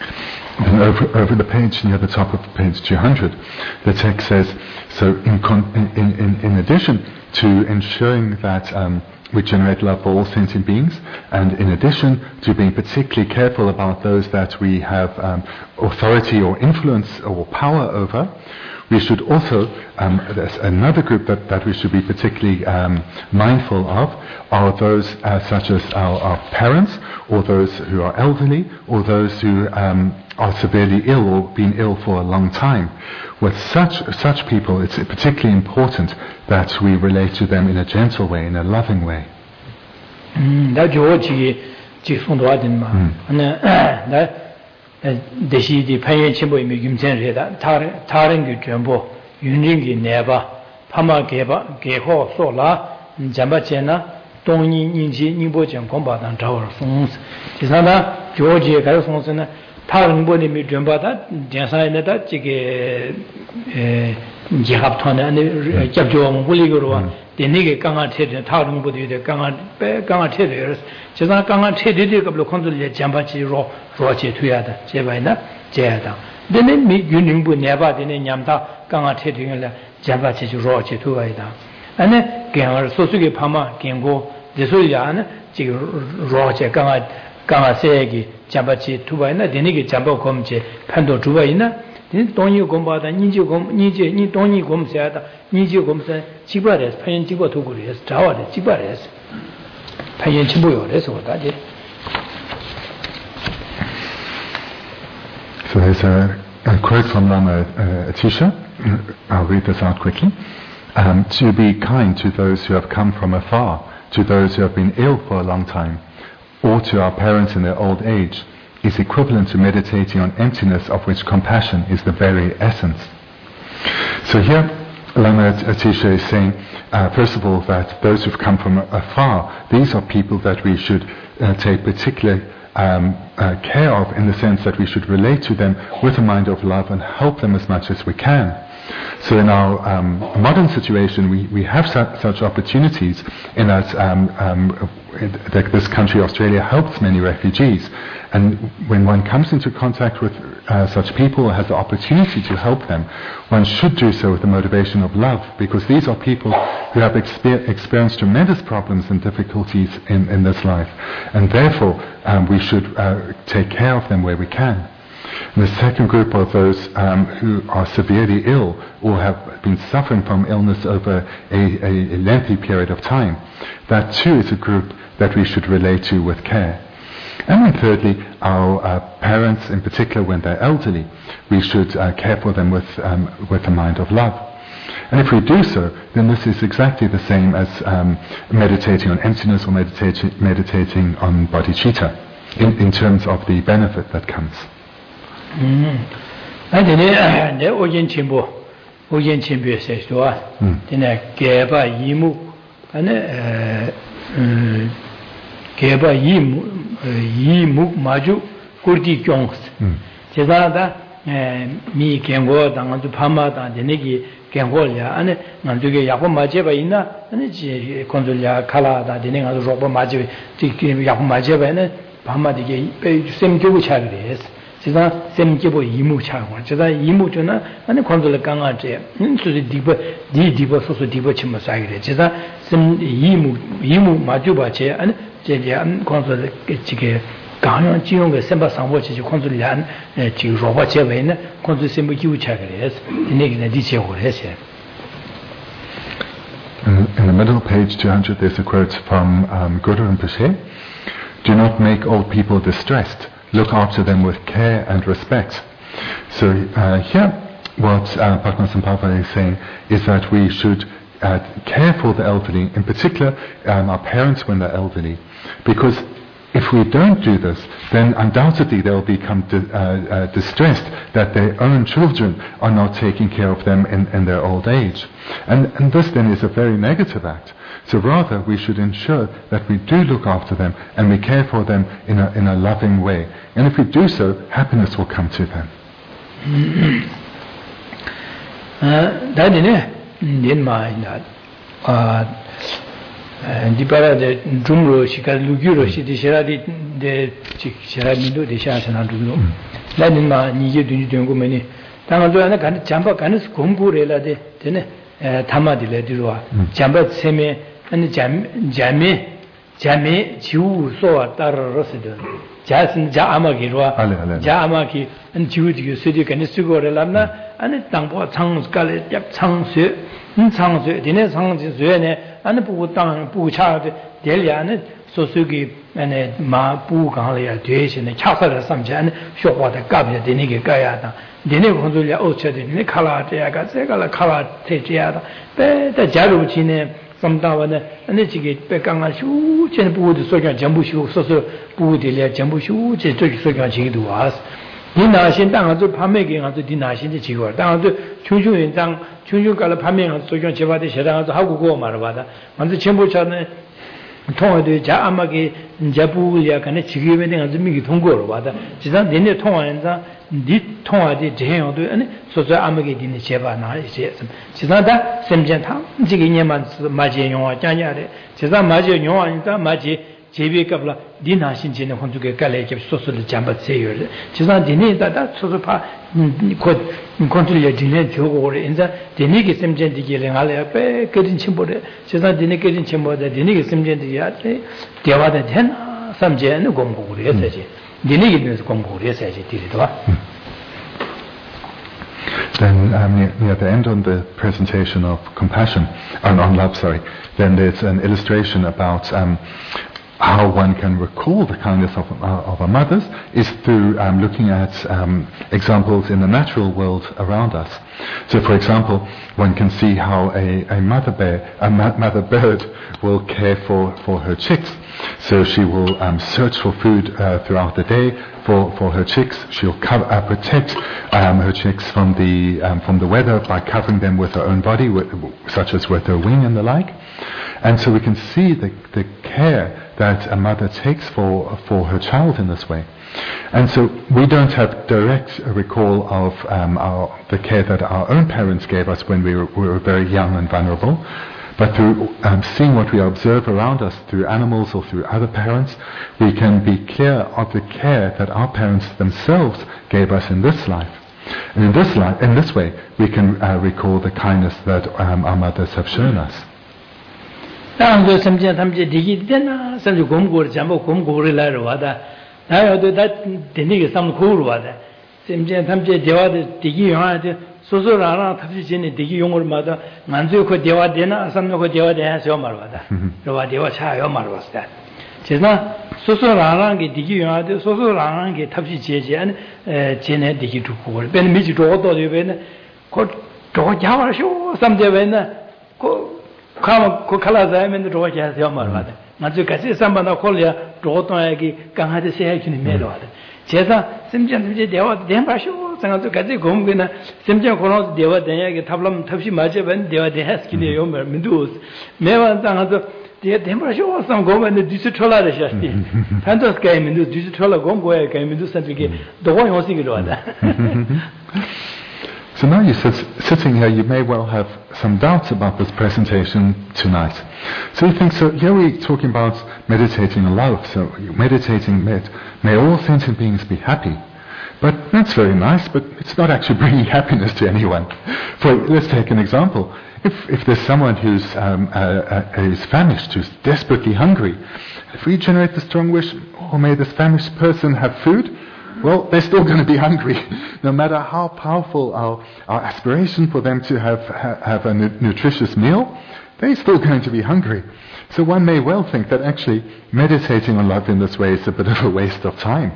And over, over the page, near the top of page two hundred, the text says, so in, con- in, in, in addition to ensuring that um, we generate love for all sentient beings, and in addition to being particularly careful about those that we have um, authority or influence or power over, we should also, um, there's another group that, that we should be particularly um, mindful of, are those uh, such as our, our parents, or those who are elderly, or those who um, are severely ill or been ill for a long time. With such such people, it's particularly important that we relate to them in a gentle way, in a loving way. 嗯，那就我去去送多少点嘛？那那呃，这些的攀岩全部也没用钱热的，他人他人给全部用人给拿吧，他们给吧给好说了，你讲吧钱呢？东年年纪你不讲光把当找我送，其实呢，就我去开始送是呢。 他人不那没准备的，电视那的这个呃结合团的那接触我们屋里个了，的那个刚刚拆的，他人不对的，刚刚白刚刚拆的，就像刚刚拆的这个不控制的，讲把起绕绕起推下的，这边呢这样的，那那没云林不那把的那娘他刚刚拆的了，讲把起就绕起推下的，啊那跟儿所说的旁嘛，跟过，这所以啊呢这个绕起刚刚。 刚刚说个讲不起，突然那的那个讲不过去，判断突然呢，你当你公报的，你就公，你就你当你公写的，你就公写，几百的，判人几百透过的，找我的几百的，判人全部有的是我大姐。 So there's a, a quote from Lama uh, Atisha. I'll read this out quickly. Um, to be kind to those who have come from afar, to those who have been ill for a long time, or to our parents in their old age, is equivalent to meditating on emptiness, of which compassion is the very essence. So here, Lama Atisha is saying, uh, first of all, that those who've come from afar, these are people that we should uh, take particular um, uh, care of, in the sense that we should relate to them with a mind of love and help them as much as we can. So in our um, modern situation, we, we have su- such opportunities in that um, um, that this country, Australia, helps many refugees. And when one comes into contact with uh, such people, has the opportunity to help them, one should do so with the motivation of love, because these are people who have exper- experienced tremendous problems and difficulties in, in this life. And therefore, um, we should uh, take care of them where we can. And the second group are those um, who are severely ill or have been suffering from illness over a, a, a lengthy period of time. That too is a group that we should relate to with care. And then thirdly, our uh, parents, in particular when they're elderly, we should uh, care for them with, um, with a mind of love. And if we do so, then this is exactly the same as um, meditating on emptiness or meditating, meditating on bodhicitta, in, in terms of the benefit that comes. 嗯，那这里那我见全部，我见全部是说啊，嗯，现在改把一幕，反正呃 음 개바 이무 이무 마주 kurdi kyongs 제자다 미 gengo 당한도 파마다 되네기 gengo야 안에 만두게 야고 맞제바 있나 아니 지 콘돌야 칼라다 되네가 로보 맞제 지 야고 맞제바는 파마디게 셈교부 차그레스 제가 셈교부 이무 차고 제가 이무 전에 아니 콘돌 강아제 인수지 디버 디 디버 소소 디버 침마 사이레 제가 셈 이무 이무 마주바체 아니 제제 안 콘돌 지게 강연 지용의 선바 상보지 콘술련 지 로바 제외는 콘술 선부 기우차그레스 이내기는 디체고 해서 In the middle page two hundred there's a quote from um, Guru Rinpoche. Do not make old people distressed. Look after them with care and respect. So uh, here what uh, Padma Sampava is saying is that we should uh, care for the elderly, in particular um, our parents when they're elderly, because if we don't do this, then undoubtedly they'll become di- uh, uh, distressed that their own children are not taking care of them in, in their old age. And, and this then is a very negative act. So rather we should ensure that we do look after them and we care for them in a, in a loving way. And if we do so, happiness will come to them. di para de jumro shika lugiro shi di shira di de shira mindo de sha sana dulo la ni ma ni ye du du ngo meni tanga jo ana kan jamba kan su gombu re la de de ne tama di le di ro jamba seme ani jam jame jame jiu so wa tar ro se de ja sin ja ama gi ro ja ama ki an jiu di se de kan su go re la na ani tang bo chang ka le yap chang se 인 상수 되네 상지 죄네 안에 부고 땅 부고 차데 될야는 소수기 안에 마 부강려야 되시네 차서를 삼지 안에 쇼화데 갑게 되네게 가야다 되네 건들야 어쳐데 네 칼라데야가 세가라 칼라 테지야다 배다 자루치네 som다와네 안에 지게 백강아 슈체네 부고도 소견 전부 슈 소소 부고들야 전부 슈체 저기 소견 지기도 와스 이 나신 땅아도 판매게 가서 이 나신의 지고 땅아도 충충연장 충충가를 판매하는 소경 제바대 세상아도 하고 고 말아봐다 먼저 전부처는 통화도 자아마게 자부야 간에 지금에 내가 좀 미기 통고로 봐다 지상 내내 통화연장 니 통화지 제형도 아니 소소 아마게 되는 제바나 이제 지상다 샘전타 지금 이년만 맞이 영화 짠야래 지상 맞이 영화니까 맞이 제비값라 디나신진의 혼주게 깔래게 소소를 잠바세요. 지상 디네다다 소소파 곧 컨트롤이 디네 조고를 인자 디네게 샘전디게 랭알에 빼 그린 침보래. 지상 디네 그린 침보다 디네게 샘전디야 대화다 된 삼제는 공부를 했어야지. 디네게 되면서 공부를 했어야지 디리도. Then um, near, near the end on the presentation of compassion, on, on love, sorry, then there's an illustration about um, how one can recall the kindness of, uh, of our mothers is through um, looking at um, examples in the natural world around us. So, for example, one can see how a, a mother bear, a ma- mother bird, will care for, for her chicks. So she will um, search for food uh, throughout the day for, for her chicks. She'll co- uh, protect um, her chicks from the um, from the weather by covering them with her own body, with, such as with her wing and the like. And so we can see the, the care that a mother takes for for her child in this way. And so we don't have direct recall of um, our, the care that our own parents gave us when we were, we were very young and vulnerable, but through um, seeing what we observe around us through animals or through other parents, we can be clear of the care that our parents themselves gave us in this life. And in this life, in this way, we can uh, recall the kindness that um, our mothers have shown us. 땅도 섬진 탐지 되기 되나 섬지 공고를 잠보 공고를 라로 와다 나요도 다 되니게 섬 고로 와다 섬진 탐지 대화도 되기 용하데 소소라라 탑지 전에 되기 용을 마다 만주 그 대화 되나 섬노 그 대화 대해서 말 와다 로와 대화 차요 말 왔다 제가 소소라라는 게 되기 용하데 소소라라는 게 탑지 제제한 전에 되기 두고 ben 미지 도도 되면 그 도자와쇼 섬대면 그 가면 그 칼라자면 도와게 하세요 말하다. 맞죠? 같이 삼반다 콜이야 도도에게 강하게 세해주는 메로하다. 제가 심지어 이제 대화 대마쇼 생각도 같이 공부나 심지어 그런 대화 대야게 탑람 탑시 맞아본 대화 대하스키네 요말 민두스 매번 당하도 대 대마쇼 상 고만데 디지털라 샤스티 판도스 게임인도 디지털라 공고에 게임인도 선택이 도와 요식으로 하다. So now you're sit, sitting here, you may well have some doubts about this presentation tonight. So you think, so here we're talking about meditating on love, so meditating, med, may all sentient beings be happy. But that's very nice, but it's not actually bringing happiness to anyone. For let's take an example. If, if there's someone who's um, uh, uh, is famished, who's desperately hungry, if we generate the strong wish, oh, may this famished person have food, well, they're still going to be hungry. No matter how powerful our, our aspiration for them to have, ha, have a nu- nutritious meal, they're still going to be hungry. So one may well think that actually meditating on love in this way is a bit of a waste of time.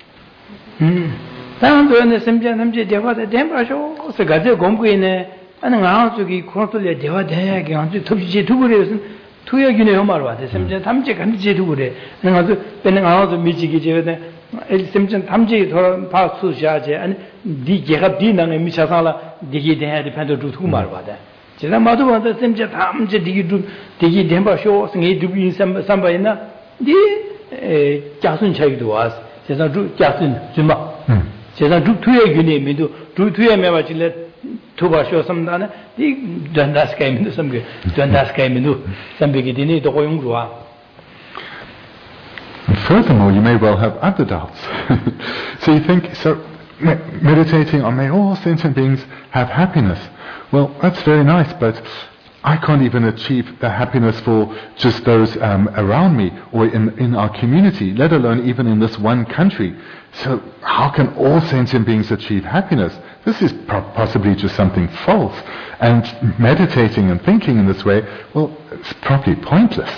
당도는 심지어 남지 대화도 됨바쇼 서가제 공부에네 아는 아주기 코르토레 대화 대야기 아주 특지 두고래서 투여기네 요말 와데 심지어 담지 간지 두고래 내가 그 배는 아주 미지기 제베데 심지어 담지 돌아 파수샤제 아니 디게가 디나네 미차살라 디게 대야데 판도 두고 말 와데 제가 마도 와데 심지어 담지 디게 두 디게 됨바쇼 승이 두비 삼바이나 디 자순 차이도 와서 제가 주 자순 주마 제가 주 투여 기내면도 주 투여 매바질레 투바쇼 삼다네 이 전다스카이면도 삼게 전다스카이면도 삼베기 되니 또 고용주와. Furthermore, you may well have other doubts. So you think, so me- meditating on may all sentient beings have happiness. Well, that's very nice, but I can't even achieve the happiness for just those um, around me or in, in our community, let alone even in this one country. So how can all sentient beings achieve happiness? This is pro- possibly just something false. And meditating and thinking in this way, well, it's probably pointless.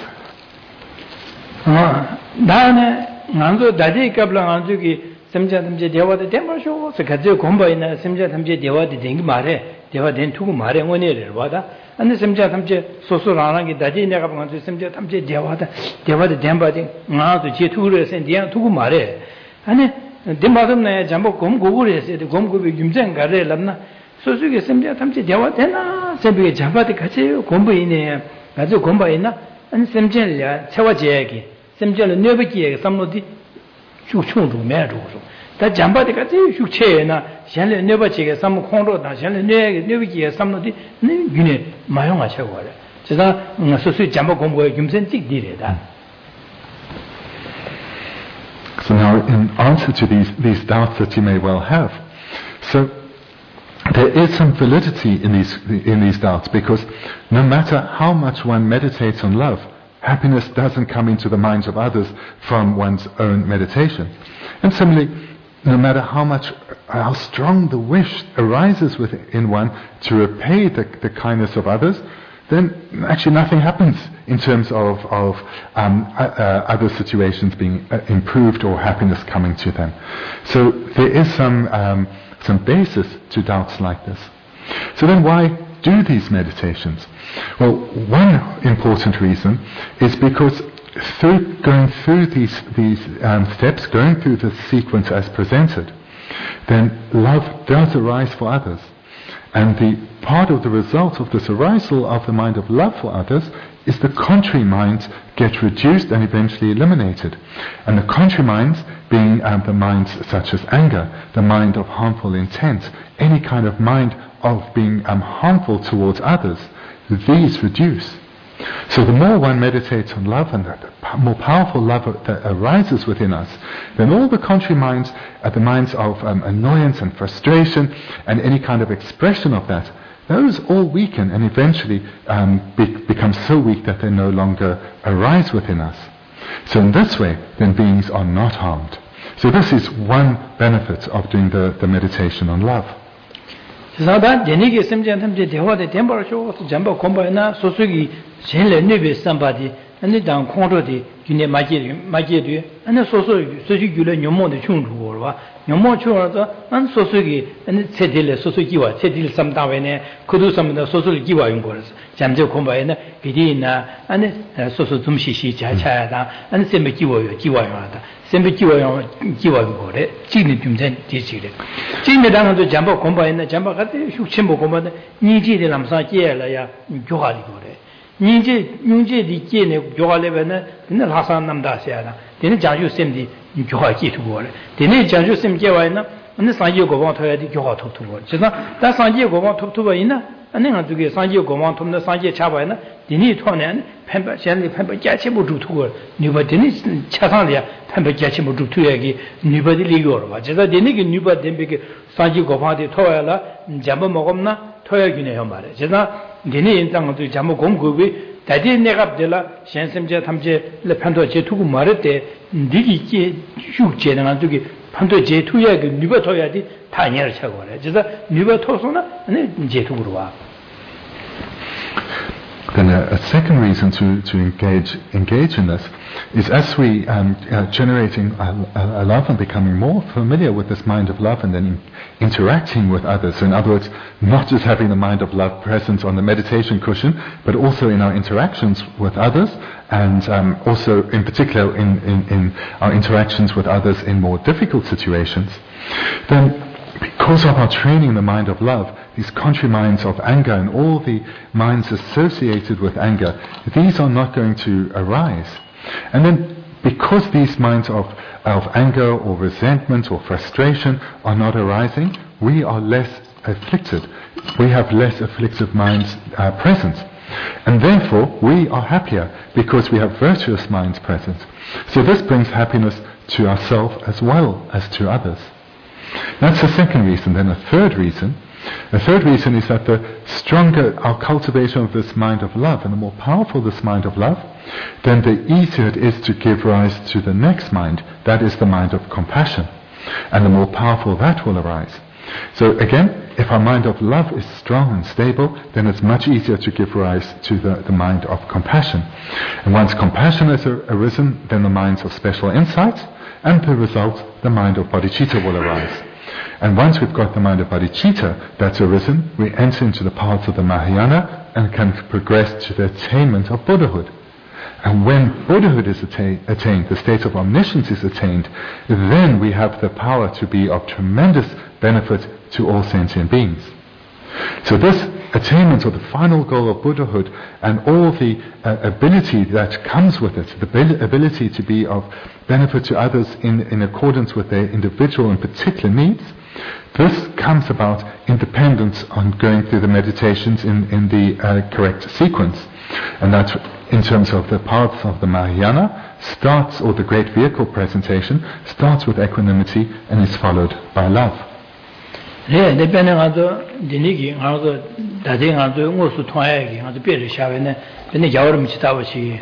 나는 난도 다지 갑랑 안주기 semja tamje dewa de temba sho se gadje gomba ina semja tamje dewa de deng mare dewa den tugu mare ngone re wada ane semja tamje soso rana gi daji ne ga bang semja tamje dewa de dewa de demba de nga to je tugu re sen dia tugu mare ane demba dum ne jambo gom gogu re se de gom gobi yumjang ga re lamna soso ge semja tamje dewa de나 sembe jamba de gaje gomba ine gaje gomba ina ane semja ya chewa je gi semja le nebe gi samno di 슈충도 매로서 다 잠바디가 제일 슈체나 현래 네버지게 삼 콩로다 현래 네 네비기에 삼노디 네 윤에 마용하셔 버려 제가 소수 잠바 공부에 김선 찍디래다. So now in answer to these these doubts that you may well have, so there is some validity in these in these doubts, because no matter how much one meditates on love, happiness doesn't come into the minds of others from one's own meditation. And similarly, no matter how much, how strong the wish arises within one to repay the, the kindness of others, then actually nothing happens in terms of, of um, uh, uh, other situations being uh, improved or happiness coming to them. So there is some, um, some basis to doubts like this. So then why do these meditations? Well, one important reason is because through going through these these um, steps, going through the sequence as presented, then love does arise for others, and the part of the result of this arisal of the mind of love for others is the contrary minds get reduced and eventually eliminated, and the contrary minds being um, the minds such as anger, the mind of harmful intent, any kind of mind of being um, harmful towards others, these reduce. So the more one meditates on love and the more powerful love that arises within us, then all the contrary minds, uh, the minds of um, annoyance and frustration and any kind of expression of that, those all weaken and eventually um, be- become so weak that they no longer arise within us. So in this way, then beings are not harmed. So this is one benefit of doing the, the meditation on love. 사다 제니게 semjantamje 대화대 템버쇼 잠바 콤바이나 소수기 젠레 네베 삼바디 아니 당 콩로디 기네 마게 마게디 아니 소소 소수 규레 녀모데 충주고와 녀모 추어서 안 소수기 아니 세딜레 소수기와 세딜 삼다베네 그도 삼다 소수를 기와 용거스 잠제 콤바이나 비디나 아니 소소 좀 시시 자차야다 아니 셈베 기워요 기와요다 셈베 기워요 기와요래 찌니 좀전 디지래 찌니 당도 잠바 콤바이나 잠바 같이 흉침보 콤바데 니지데 남사 깨라야 교하리고래 니제 용제디 제네 교화레베네 근데 하산 남다시야나 데네 장주 셈디 교화 기투고래 데네 장주 셈 제와이나 근데 상제 고방 토야디 교화 톡톡고 지나 다 상제 고방 톡톡바이나 안내가 두게 상제 고방 톡네 상제 차바이나 데니 토네 펜바 셴리 펜바 자치부 주투고 니바 데니 차상리야 펜바 자치부 주투야기 니바디 리고로 봐 제가 데니기 니바 덴베게 상제 고방디 토야라 잠바 먹었나 토야기네요 말이야 제가 데니 인장도 잠바 공고비 다디 내가 될라 신심제 탐제 판도 제투고 말했대 니기 제 휴제는 안 두게 판도 제투야 그 니바 토야디 타녀를 차고 그래 그래서 니바 토소나 아니 제투로 와. Then a, a second reason to, to engage engage in this is as we um, uh, generating a, a, a love and becoming more familiar with this mind of love and then in, interacting with others. So in other words, not just having the mind of love present on the meditation cushion, but also in our interactions with others, and um, also in particular in, in, in our interactions with others in more difficult situations. Then because of our training the mind of love, these contrary minds of anger and all the minds associated with anger, these are not going to arise. And then because these minds of, of anger or resentment or frustration are not arising, we are less afflicted. We have less afflictive minds uh, present. And therefore we are happier because we have virtuous minds present. So this brings happiness to ourselves as well as to others. That's the second reason. Then a third reason, a third reason is that the stronger our cultivation of this mind of love and the more powerful this mind of love, then the easier it is to give rise to the next mind, that is the mind of compassion. And the more powerful that will arise. So again, if our mind of love is strong and stable, then it's much easier to give rise to the, the mind of compassion. And once compassion has arisen, then the minds of special insight, and the result, the mind of bodhicitta will arise. And once we've got the mind of bodhicitta that's arisen, we enter into the paths of the Mahayana and can progress to the attainment of Buddhahood. And when Buddhahood is atta- attained, the state of omniscience is attained, then we have the power to be of tremendous benefit to all sentient beings. So this attainment of the final goal of Buddhahood and all the uh, ability that comes with it, the bil- ability to be of benefit to others in, in accordance with their individual and particular needs, this comes about independent on going through the meditations in, in the uh, correct sequence. And that in terms of the paths of the Mahayana starts, or the great vehicle presentation, starts with equanimity and is followed by love. 네, 내변에 가서 니니기 가서 다들 가서 무슨 통화하기 가서别的下面呢，근데 여름 지다듯이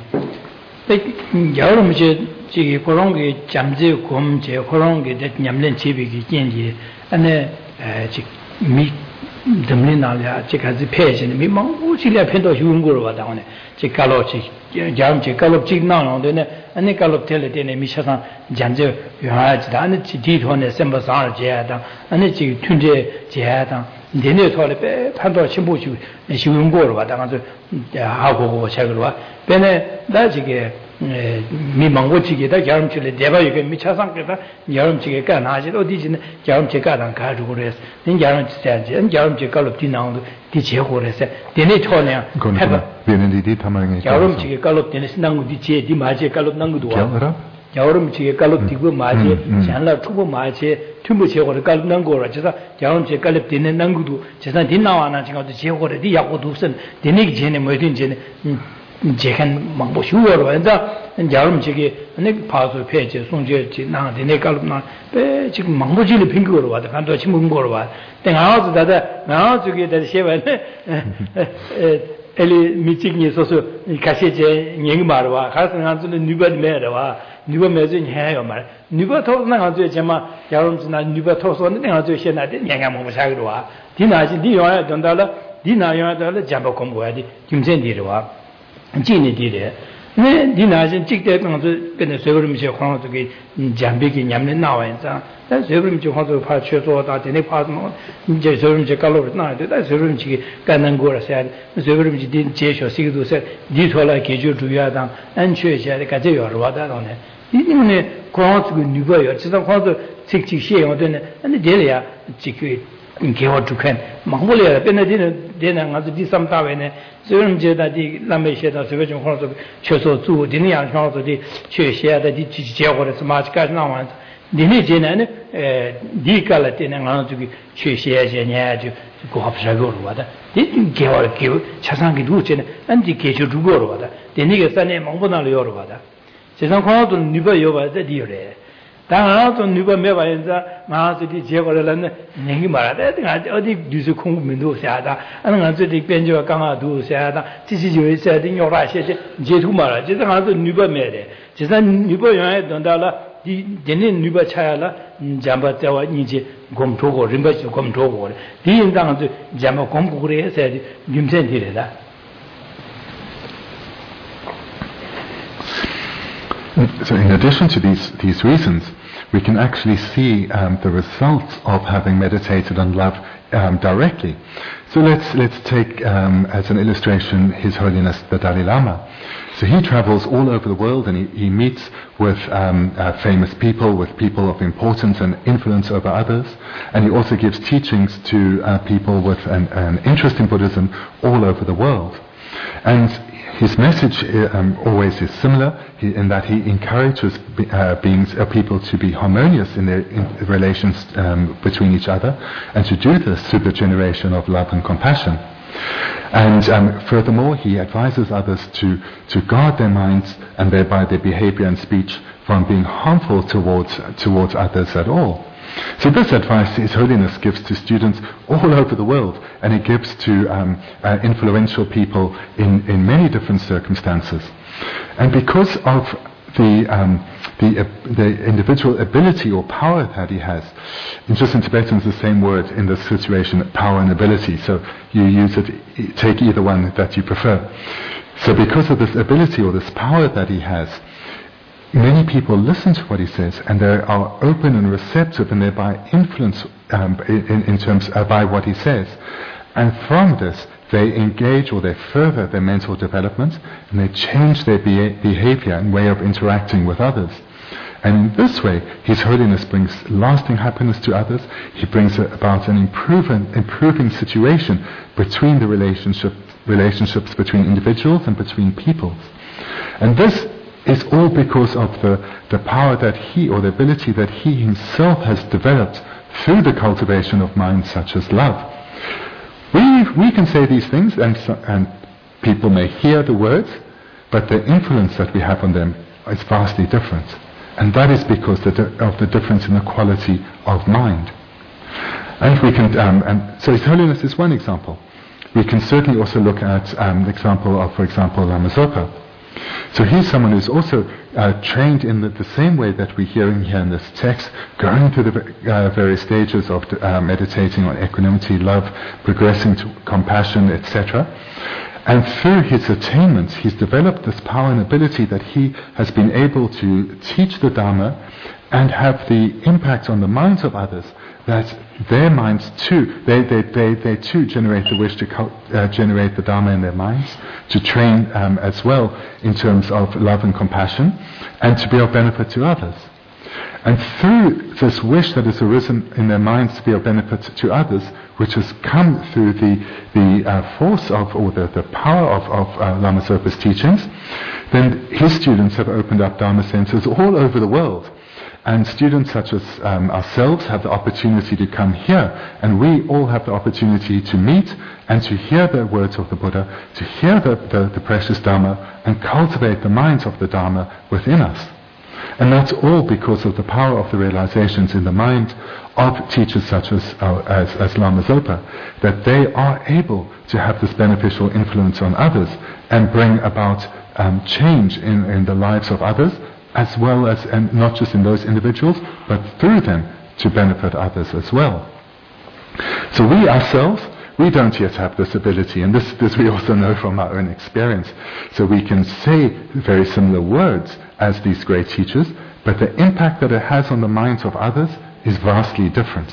여름 지 지기 그런 게 잠재 검제 그런 게 냠는 집이기建议 안에 미 덤리나야 제가지 폐지는 미망 우실에 편도 쉬운 거로 봐 다오네 제가로지 잠지 갈롭지 나오는데 안에 갈롭텔 때네 미셔상 잠재 요하지다 안에 지디톤에 셈바상을 제하다 안에 지 튠제 제하다 내내 토레 판도 신부시 쉬운 거로 봐 다가서 하고 책으로 봐 배네 나지게 미망고지게다 여름철에 대바이게 미차상께다 여름철에 가나지 어디지는 여름철에 가당 가지고 그래서 닌 여름철에 여름철에 갈로 뒤나오는 뒤 제고래서 내내 토네 해봐 비는디디 타마게 여름철에 갈로 되는 신앙고 뒤에 뒤 맞에 갈로 난고도 와 여름철에 갈로 뒤고 맞에 잔라 투고 맞에 tumbu chegore kal nangora chesa jaum che kalep dine nangudu chesa dinawana chingado chegore di yakodu sen dinik jene moedin jene jekan mangbo shuoro enda jaum chege ne paso peje songje chi na dine kalep na pe chi mangbo jile pingoro wa da kanto chi mungoro wa ten azu da da na zuge da sheba ne eli michigni soso kasheje nyeng marwa khasan anzu nubad merawa 누가 매진 해요 말 누가 더 나가서 제마 여러분들 누가 더서 나가서现在的 내가 뭐 사기로 와 디나지 니 요야 된다라 디나 요야 된다라 잠바 공부해야 돼 김센디로 와 진이디래 네 디나지 찍대 가서 근데 세그림 제 광어도게 잠비기 냠내 나와인자 나 세그림 제 광어도 파 최소다 되네 파도 이제 세그림 제 깔로 나야 돼 세그림 지 간난 거라서 세그림 지 제쇼 시기도 세 디토라 계주 주야당 안취해야 가져 요러와다네 이님네 광어도 누가요 지금 광어도 직직 시행하더네 근데 데려야 지그 개와 두칸 망불이야 변내는 되는 아주 디삼 다외네 지금 제다디 남매시다 저거 하나도 최소 주 되는 양상으로도 최시야다 디 지지하고서 마치까지 나와 니네 제는 에 디깔 때는 아주 최시야제냐주 고합사고로 와다 이 개와 개 차상기 두체는 안지 개주 두고로 와다 되니게 산에 망보나로 요로 와다 세상 하나도 니버 요바다 디요래 당하나도 누가 매봐야자 나한테 제거를 내기 말아야 돼. 어디 뉴스 공부민도 세하다. 아는 안저디 변조가 강화도 세하다. 지지조에 세하든 요라시제 제도 말아. 제가도 누가 매래. 제가 누가 영에 don다라 이 제는 누가 차야라 잠바자와 이제 검토고 림바지 검토고 이 인당도 잠바 공부 그래 해야지 김센티래다. So in addition to these, these reasons, we can actually see um, the results of having meditated on love um, directly. So let's, let's take um, as an illustration His Holiness the Dalai Lama. So he travels all over the world and he, he meets with um, uh, famous people, with people of importance and influence over others. And he also gives teachings to uh, people with an, an interest in Buddhism all over the world. And his message um, always is similar he, in that he encourages be, uh, beings, uh, people to be harmonious in their in relations um, between each other, and to do this through the generation of love and compassion. And um, furthermore, he advises others to, to guard their minds and thereby their behavior and speech from being harmful towards towards others at all. So this advice His Holiness gives to students all over the world, and he gives to um, uh, influential people in, in many different circumstances. And because of the um, the, uh, the individual ability or power that he has, in just in Tibetan it's the same word in this situation, power and ability. So you use it, take either one that you prefer. So because of this ability or this power that he has, many people listen to what he says, and they are open and receptive, and thereby influenced um, in, in terms uh, by what he says. And from this, they engage or they further their mental development, and they change their be- behavior and way of interacting with others. And in this way, His Holiness brings lasting happiness to others. He brings about an improving, improving situation between the relationship, relationships between individuals and between peoples. And this is all because of the, the power that he, or the ability that he himself has developed through the cultivation of minds such as love. We, we can say these things and, and people may hear the words, but the influence that we have on them is vastly different. And that is because the di- of the difference in the quality of mind. And we can, um, and so His Holiness is one example. We can certainly also look at um, the example of, for example, Lama Zopa. So he's someone who's also uh, trained in the, the same way that we're hearing here in this text, going through the uh, various stages of uh, meditating on equanimity, love, progressing to compassion, et cetera. And through his attainments, he's developed this power and ability that he has been able to teach the Dharma and have the impact on the minds of others, that their minds too, they, they, they, they too generate the wish to cult, uh, generate the Dharma in their minds, to train um, as well in terms of love and compassion, and to be of benefit to others. And through this wish that has arisen in their minds to be of benefit to others, which has come through the, the uh, force of, or the, the power of, of uh, Lama Zopa's teachings, then his students have opened up Dharma centers all over the world. And students such as um, ourselves have the opportunity to come here, and we all have the opportunity to meet and to hear the words of the Buddha, to hear the, the, the precious Dharma, and cultivate the minds of the Dharma within us. And that's all because of the power of the realizations in the mind of teachers such as, uh, as, as Lama Zopa, that they are able to have this beneficial influence on others and bring about um, change in, in the lives of others, as well as, and not just in those individuals, but through them to benefit others as well. So we ourselves, we don't yet have this ability, and this, this we also know from our own experience. So we can say very similar words as these great teachers, but the impact that it has on the minds of others is vastly different.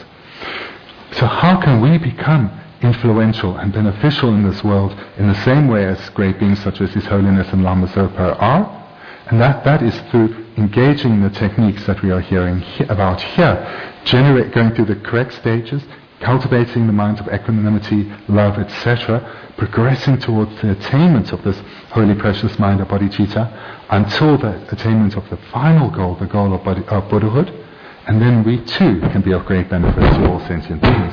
So how can we become influential and beneficial in this world in the same way as great beings such as His Holiness and Lama Zopa are? And that, that is through engaging in the techniques that we are hearing he- about here, generate, going through the correct stages, cultivating the minds of equanimity, love, et cetera, progressing towards the attainment of this holy precious mind of bodhicitta until the attainment of the final goal, the goal of, body, of Buddhahood, and then we too can be of great benefit to all sentient beings.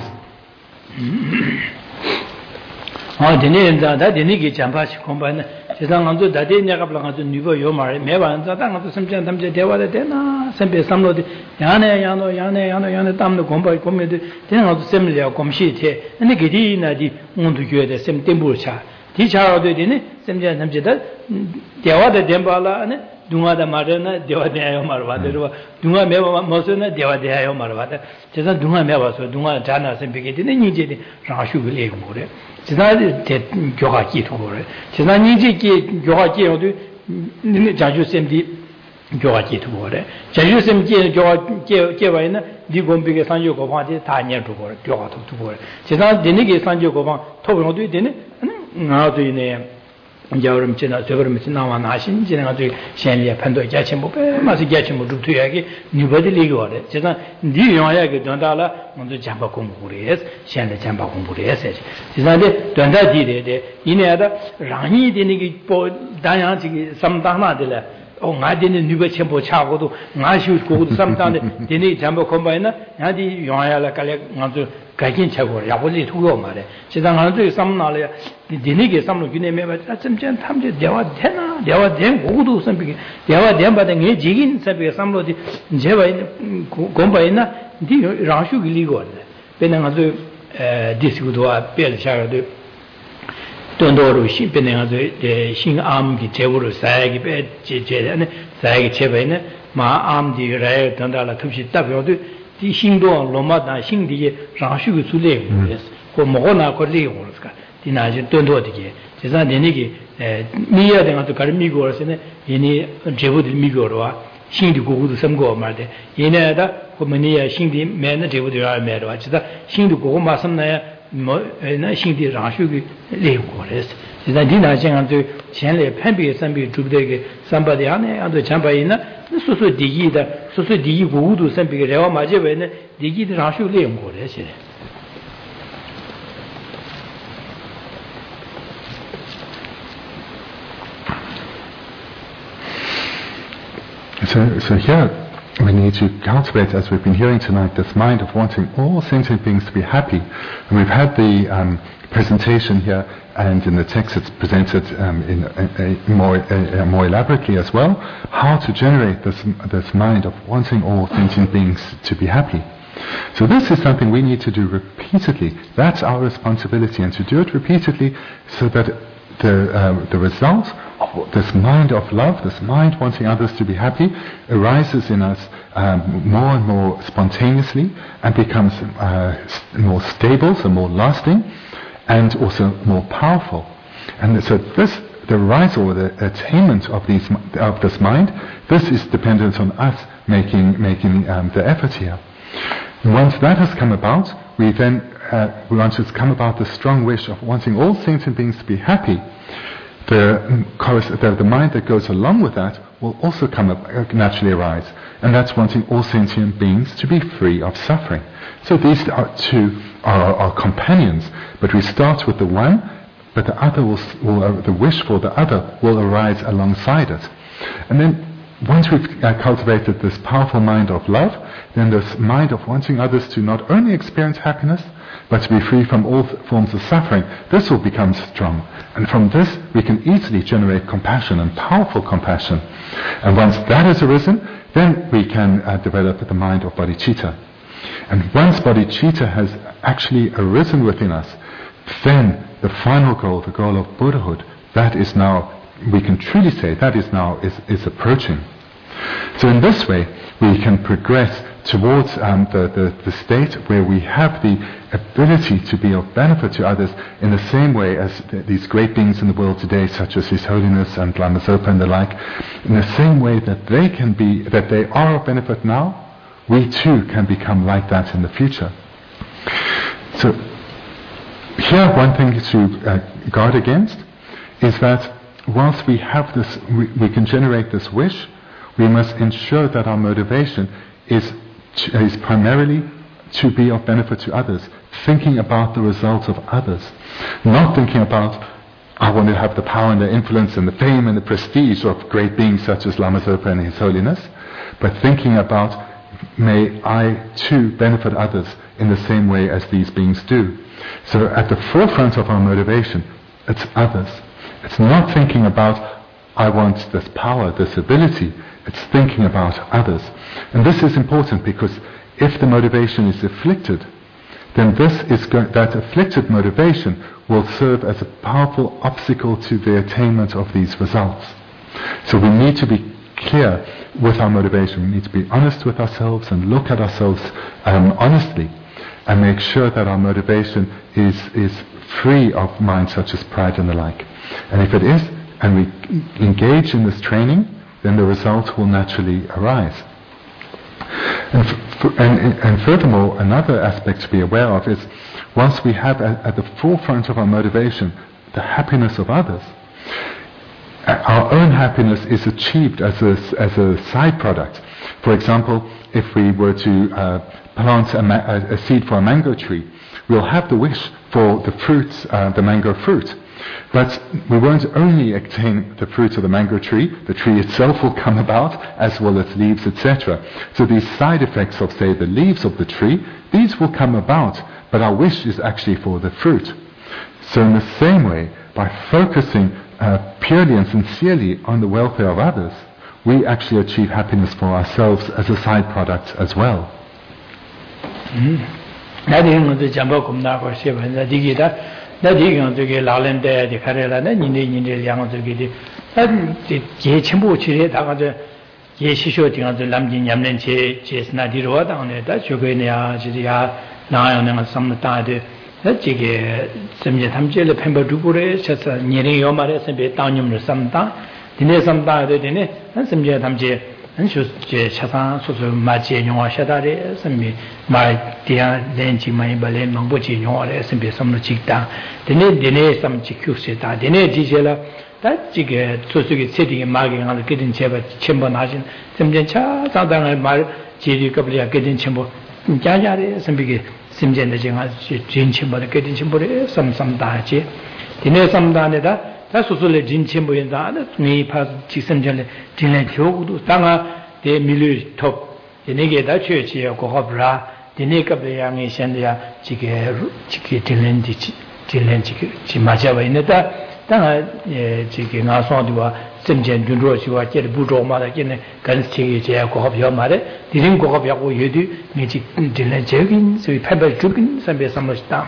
세상 안도 다대 내가블 가서 누버 요말 매번 자당 가서 섬전 담제 대화를 되나 선배 삼로디 야네 야노 야네 야노 야네 담도 공부 공부도 되는 것도 셈려 공시테 근데 그디나디 온도 교회에 셈 템불차 디차로도 되네 셈전 담제다 대화도 됨발라네 둥아다 말은 대화대요 말바대로 둥아 매번 모서는 대화대요 말바대 제가 둥아 매봐서 둥아 자나 셈비게 되네 니제디 라슈를 얘기 뭐래 제가 교화 기도를 제가 니제 교화 기도도 자주 셈디 교화 기도를 자주 셈지 교화 교화에는 니곰비게 산요 고방에 다 녀두고 교화도 두고 제가 되네게 산요 고방 토병도 되네 나도 이네 여름 지나 저거름 지나와 나신 지나가지고 현리에 판도 자체 뭐 마치 자체 뭐 두야게 니버들이 거래 제가 니 영화야게 된다라 먼저 잠바 공부를 해서 현리 잠바 공부를 해서 제가데 된다지데 이내다 랑이 되는 게 다양하게 삼당나들라 어 나디는 누가 첨부 차고도 나시 고고도 삼당데 되네 잠바 공부에나 야디 영화야라 깔래 먼저 가긴 차고 야벌리 두고 말해 제가 하는 삼나래 되네게 삼로 기내매 좀 탐제 대화 되나 대화 된 고고도 선비게 대화 된 바된 게 지긴 선비게 삼로디 제가 공부에나 디 라슈 길리고 배는 아주 에 디스구도와 벨샤도 돈도로 신 배는 아주 신암기 제부로 사야기 배 제제네 사야기 제배는 마암디 라에 돈달라 톱시 답여도 디 신도 로마다 신디에 라슈가 술래 그래서 그 뭐나 걸리 그러니까 디나지 돈도디게 제가 내니게 미야 된것도 가르미고 그러서네 이니 제부들 미고로와 신디 고고도 섬고 말데 얘네다 고머니야 신디 매는 제부들 알매로 진짜 신디 고고 말씀나야 뭐나 신디 라슈기 레고 그래서 제가 디나쟁한테 전에 판비에 선비 주부되게 삼바디 안에 안도 잠바이나 소소 디기다 소소 디기 고고도 선비게 레와 맞아베네 디기들 라슈 레고 그래서 So, so here we need to cultivate, as we've been hearing tonight, this mind of wanting all sentient beings to be happy. And we've had the um, presentation here, and in the text it's presented um, in a, a more, a, a more elaborately as well, how to generate this, this mind of wanting all sentient beings to be happy. So this is something we need to do repeatedly. That's our responsibility, and to do it repeatedly so that the, uh, the result of this mind of love, this mind wanting others to be happy, arises in us um, more and more spontaneously and becomes uh, more stable, so more lasting, and also more powerful. And so this, the rise or the attainment of these of this mind, this is dependent on us making making um, the effort here. And once that has come about, we then uh, once it's come about the strong wish of wanting all sentient beings to be happy, the, the, the mind that goes along with that will also come up, uh, naturally arise, and that's wanting all sentient beings to be free of suffering. So these are two are our companions, but we start with the one, but the other will, will uh, the wish for the other will arise alongside it. And then once we've uh, cultivated this powerful mind of love, then this mind of wanting others to not only experience happiness, but to be free from all th- forms of suffering, this will become strong. And from this, we can easily generate compassion, and powerful compassion. And once that has arisen, then we can uh, develop the mind of bodhicitta. And once bodhicitta has actually arisen within us, then the final goal, the goal of Buddhahood, that is now, we can truly say, that is now, is, is approaching. So in this way, we can progress towards um, the, the, the state where we have the ability to be of benefit to others in the same way as th- these great beings in the world today, such as His Holiness and Lama Zopa and the like, in the same way that they can be, that they are of benefit now, we too can become like that in the future. So here one thing to uh, guard against is that whilst we have this, we, we can generate this wish, we must ensure that our motivation is is primarily to be of benefit to others, thinking about the results of others, not thinking about, I want to have the power and the influence and the fame and the prestige of great beings such as Lama Zopa and His Holiness, but thinking about, may I too benefit others in the same way as these beings do. So at the forefront of our motivation, it's others. It's not thinking about, I want this power, this ability. It's thinking about others. And this is important because if the motivation is afflicted, then this is go- that afflicted motivation will serve as a powerful obstacle to the attainment of these results. So we need to be clear with our motivation. We need to be honest with ourselves and look at ourselves um, honestly and make sure that our motivation is, is free of minds such as pride and the like. And if it is, and we engage in this training, then the result will naturally arise. And, f- and, and furthermore, another aspect to be aware of is, once we have at, at the forefront of our motivation the happiness of others, our own happiness is achieved as a, as a side product. For example, if we were to uh, plant a, ma- a seed for a mango tree, we'll have the wish for the fruits, uh, the mango fruit. But we won't only attain the fruit of the mango tree, the tree itself will come about, as well as leaves, et cetera. So these side effects of, say, the leaves of the tree, these will come about, but our wish is actually for the fruit. So in the same way, by focusing uh, purely and sincerely on the welfare of others, we actually achieve happiness for ourselves as a side product as well. Mm-hmm. 나디가 저기 라렌데 디 카레라네 니네 니네 양어 저기 제 전부 지에 다가서 예 시쇼 등한테 남진 냠는 제 제스나디로 와다네 다 저거냐 지리야 나야는 삼나다데 저게 점제 탐제를 펜버두고래 셔서 니네 요말에 선배 땅님을 삼다 디네 삼다데 디네 점제 탐제 안쇼제 차상 소소 마제 영화 샤다레 선미 마디야 렌지 마이 발레 망보지 영화레 선배 섬로 직다 데네 데네 섬 지큐세다 데네 디젤라 다 지게 소소게 세딩에 마게 하는 그든 제바 첨부 나신 점전 차 사당을 말 지리 겁리야 그든 첨부 자자레 선비게 심전의 정화 진침보의 그든 첨부레 섬섬다지 데네 섬다네다 다 소소레 진침보인다 네 파 직선전에 진례 교구도 땅아 대 밀류 톱 얘네게 다 취지에 고급라 데네급의 양이 현대야 지게 지게 딜렌지 딜렌지 지 맞아와 있는다 땅아 예 지게 나서도와 점전 준로시와 제를 부족마다 있는 간식이 제야 고급여 말에 딜린 고급하고 예디 미지 딜렌적인 소위 패벌 죽인 선배 삼으시다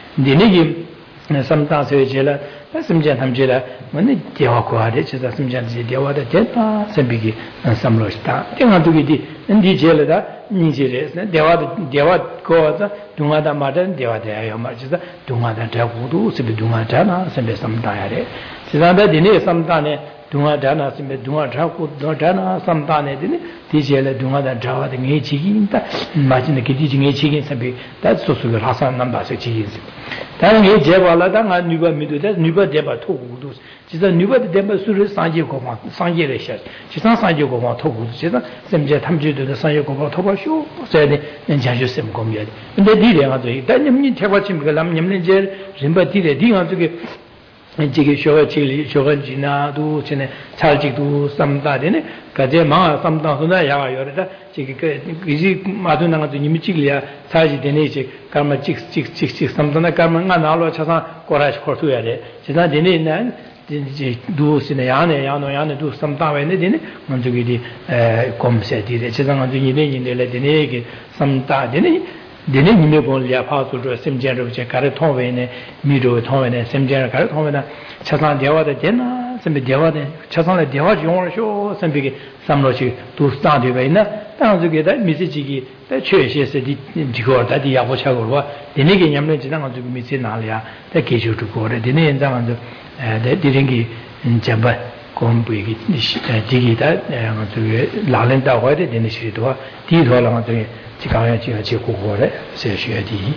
데네게 삼다서에 제라 심전 함제라 뭐네 대화과데 제가 심전지 대화데 됐다 선비기 삼로시다 땡아두기디 인디 제라다 니제레스 대화 대화 거자 동아다 마든 대화대요 말지다 동아다 대구도 스비 동아다나 선배 삼다야래 지난데 디네 삼다네 동아다나 선배 동아다고 동아다나 삼다네 디네 디제레 동아다 자와데 녜지긴다 마진데 기디지 녜지긴 선배 다 소소가 하산 남바서 지긴지 다른 게 제발라다 나 누가 믿어도 누가 대바 토고도 진짜 누가 대바 수를 상제 고마 상제를 셔 지상 상제 고마 토고도 진짜 샘제 탐지도 상제 고마 토바쇼 세네 연장주 셈 고미야 근데 디래가도 단님이 대바침가 남님네 제 림바디래 디가 저게 지게 쇼가치 쇼가지나도 전에 잘직도 삼다되네 가제 마 삼다서나 야가 요래다 지게 그 이지 마두나가도 님이 찍리야 사지 되네 이제 가마 찍찍찍찍 삼다나 가마가 나로 차상 고라시 코르투야 돼 지나 되네 난 이제 두스네 야네 야노 야네 두 삼다웨네 되네 먼저기디 에 콤세디데 지상한 중이네 이네래 되네 이게 삼다 되네 데네 님에 볼이야 파수로 심전으로 제 가르 통외네 미로 통외네 심전을 가르 통외나 차상 대화도 되나 선배 대화도 차상의 대화 용어를 쇼 선배게 삼로시 두스타데 왜나 당저게다 미세지기 때 최시에서디 지고다디 야보차고와 데네게 냠는 지나가 좀 미세 나려야 때 계주도 거래 데네 현장은 에 디링기 잡아 공부기 지기다 저게 라렌다고 해야 되는 시도와 디도라가 저게 지가야 지가 지고 거래 세셔야지.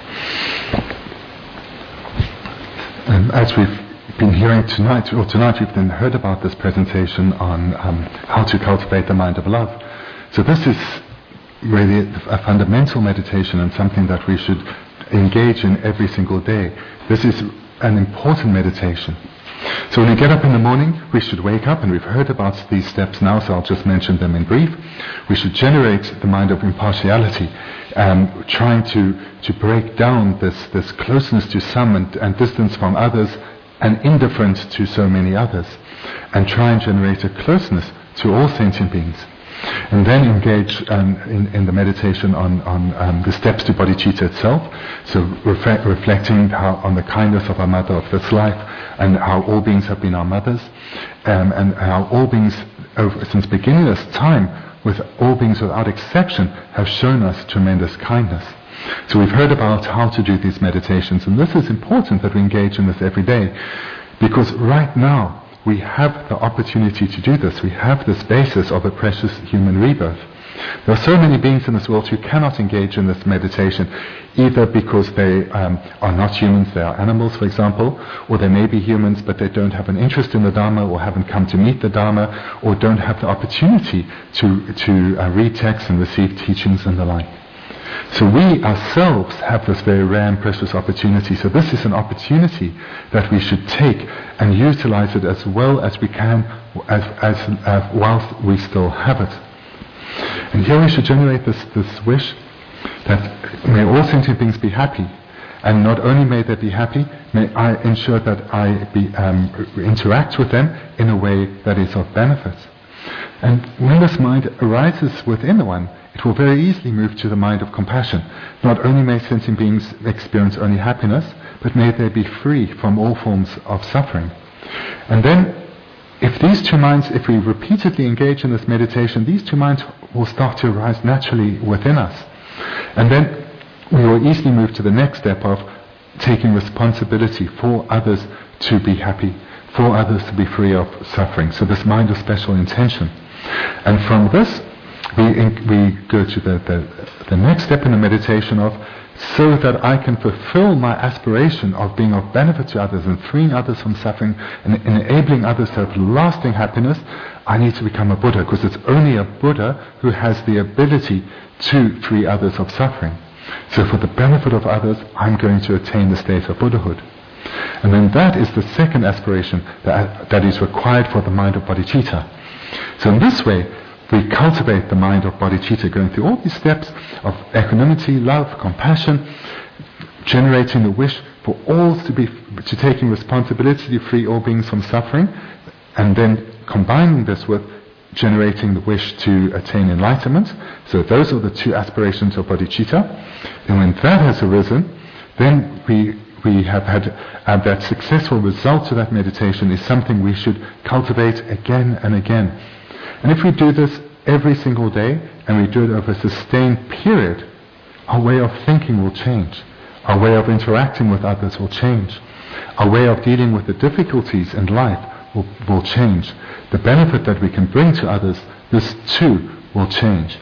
Um, as we've been hearing tonight, or tonight we've then heard about this presentation on um, how to cultivate the mind of love. So this is really a fundamental meditation and something that we should engage in every single day. This is an important meditation. So when we get up in the morning, we should wake up, and we've heard about these steps now, so I'll just mention them in brief. We should generate the mind of impartiality, um, trying to, to break down this, this closeness to some and, and distance from others, and indifference to so many others, and try and generate a closeness to all sentient beings. And then engage um, in, in the meditation on, on um, the steps to bodhicitta itself, so reflect, reflecting how, on the kindness of our mother of this life, and how all beings have been our mothers, um, and how all beings, over, since beginningless time, with all beings without exception, have shown us tremendous kindness. So we've heard about how to do these meditations, and this is important that we engage in this every day, because right now, we have the opportunity to do this. We have this basis of a precious human rebirth. There are so many beings in this world who cannot engage in this meditation, either because they um, are not humans, they are animals, for example, or they may be humans but they don't have an interest in the Dharma, or haven't come to meet the Dharma, or don't have the opportunity to, to uh, read texts and receive teachings and the like. So we ourselves have this very rare and precious opportunity. So this is an opportunity that we should take and utilize it as well as we can, as, as, as whilst we still have it. And here we should generate this, this wish that may all sentient beings be happy. And not only may they be happy, may I ensure that I be, um, interact with them in a way that is of benefit. And when this mind arises within one, it will very easily move to the mind of compassion. Not only may sentient beings experience only happiness, but may they be free from all forms of suffering. And then, if these two minds, if we repeatedly engage in this meditation, these two minds will start to arise naturally within us. And then we will easily move to the next step of taking responsibility for others to be happy, for others to be free of suffering. So this mind of special intention. And from this, we we go to the, the, the next step in the meditation of, so that I can fulfill my aspiration of being of benefit to others and freeing others from suffering and enabling others to have lasting happiness, I need to become a Buddha, because it's only a Buddha who has the ability to free others of suffering. So for the benefit of others, I'm going to attain the state of Buddhahood. And then that is the second aspiration that, that is required for the mind of bodhicitta. So in this way, we cultivate the mind of bodhicitta, going through all these steps of equanimity, love, compassion, generating the wish for all to be, to taking responsibility to free all beings from suffering, and then combining this with generating the wish to attain enlightenment. So those are the two aspirations of bodhicitta. And when that has arisen, then we we have had uh, that successful result to that meditation is something we should cultivate again and again. And if we do this every single day, and we do it over a sustained period, our way of thinking will change. Our way of interacting with others will change. Our way of dealing with the difficulties in life will, will change. The benefit that we can bring to others, this too will change.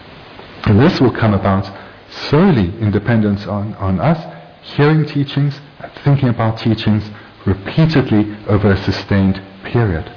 And this will come about solely in dependence on, on us hearing teachings and thinking about teachings repeatedly over a sustained period.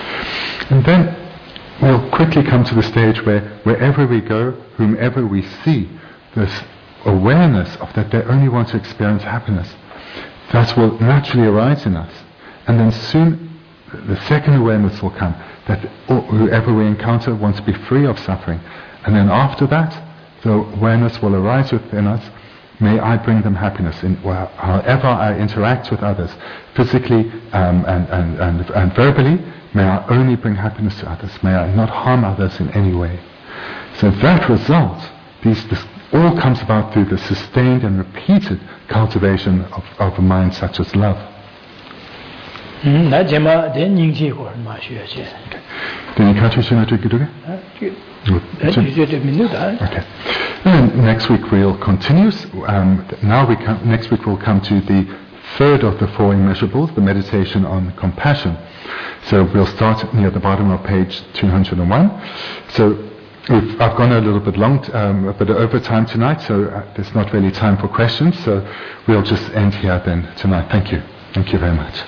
And then we'll quickly come to the stage where wherever we go, whomever we see, this awareness of that they only want to experience happiness, that will naturally arise in us. And then soon the second awareness will come, that whoever we encounter wants to be free of suffering. And then after that, the awareness will arise within us, may I bring them happiness in well, however I interact with others, physically um, and, and, and, and verbally. May I only bring happiness to others. May I not harm others in any way. So that result, these, this all comes about through the sustained and repeated cultivation of, of a mind such as love. Okay. Then you can't you say Okay. And next week we'll continue. Um, now we come, next week we'll come to the third of the four immeasurables, the meditation on compassion. So we'll start near the bottom of page two hundred one. So we've, I've gone a little bit long, um, a bit over time tonight, so uh, there's not really time for questions. So we'll just end here then tonight. Thank you. Thank you very much.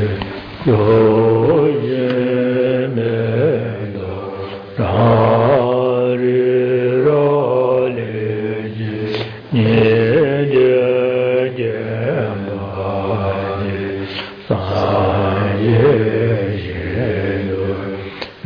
Oh, yeah,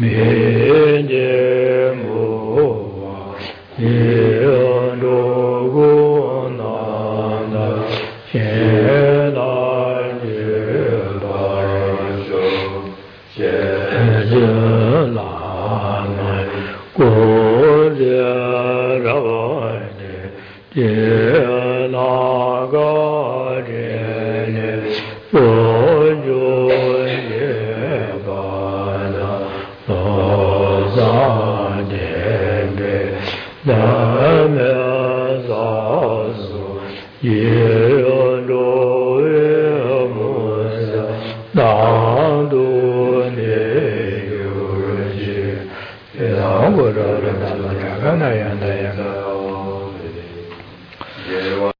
Nayanda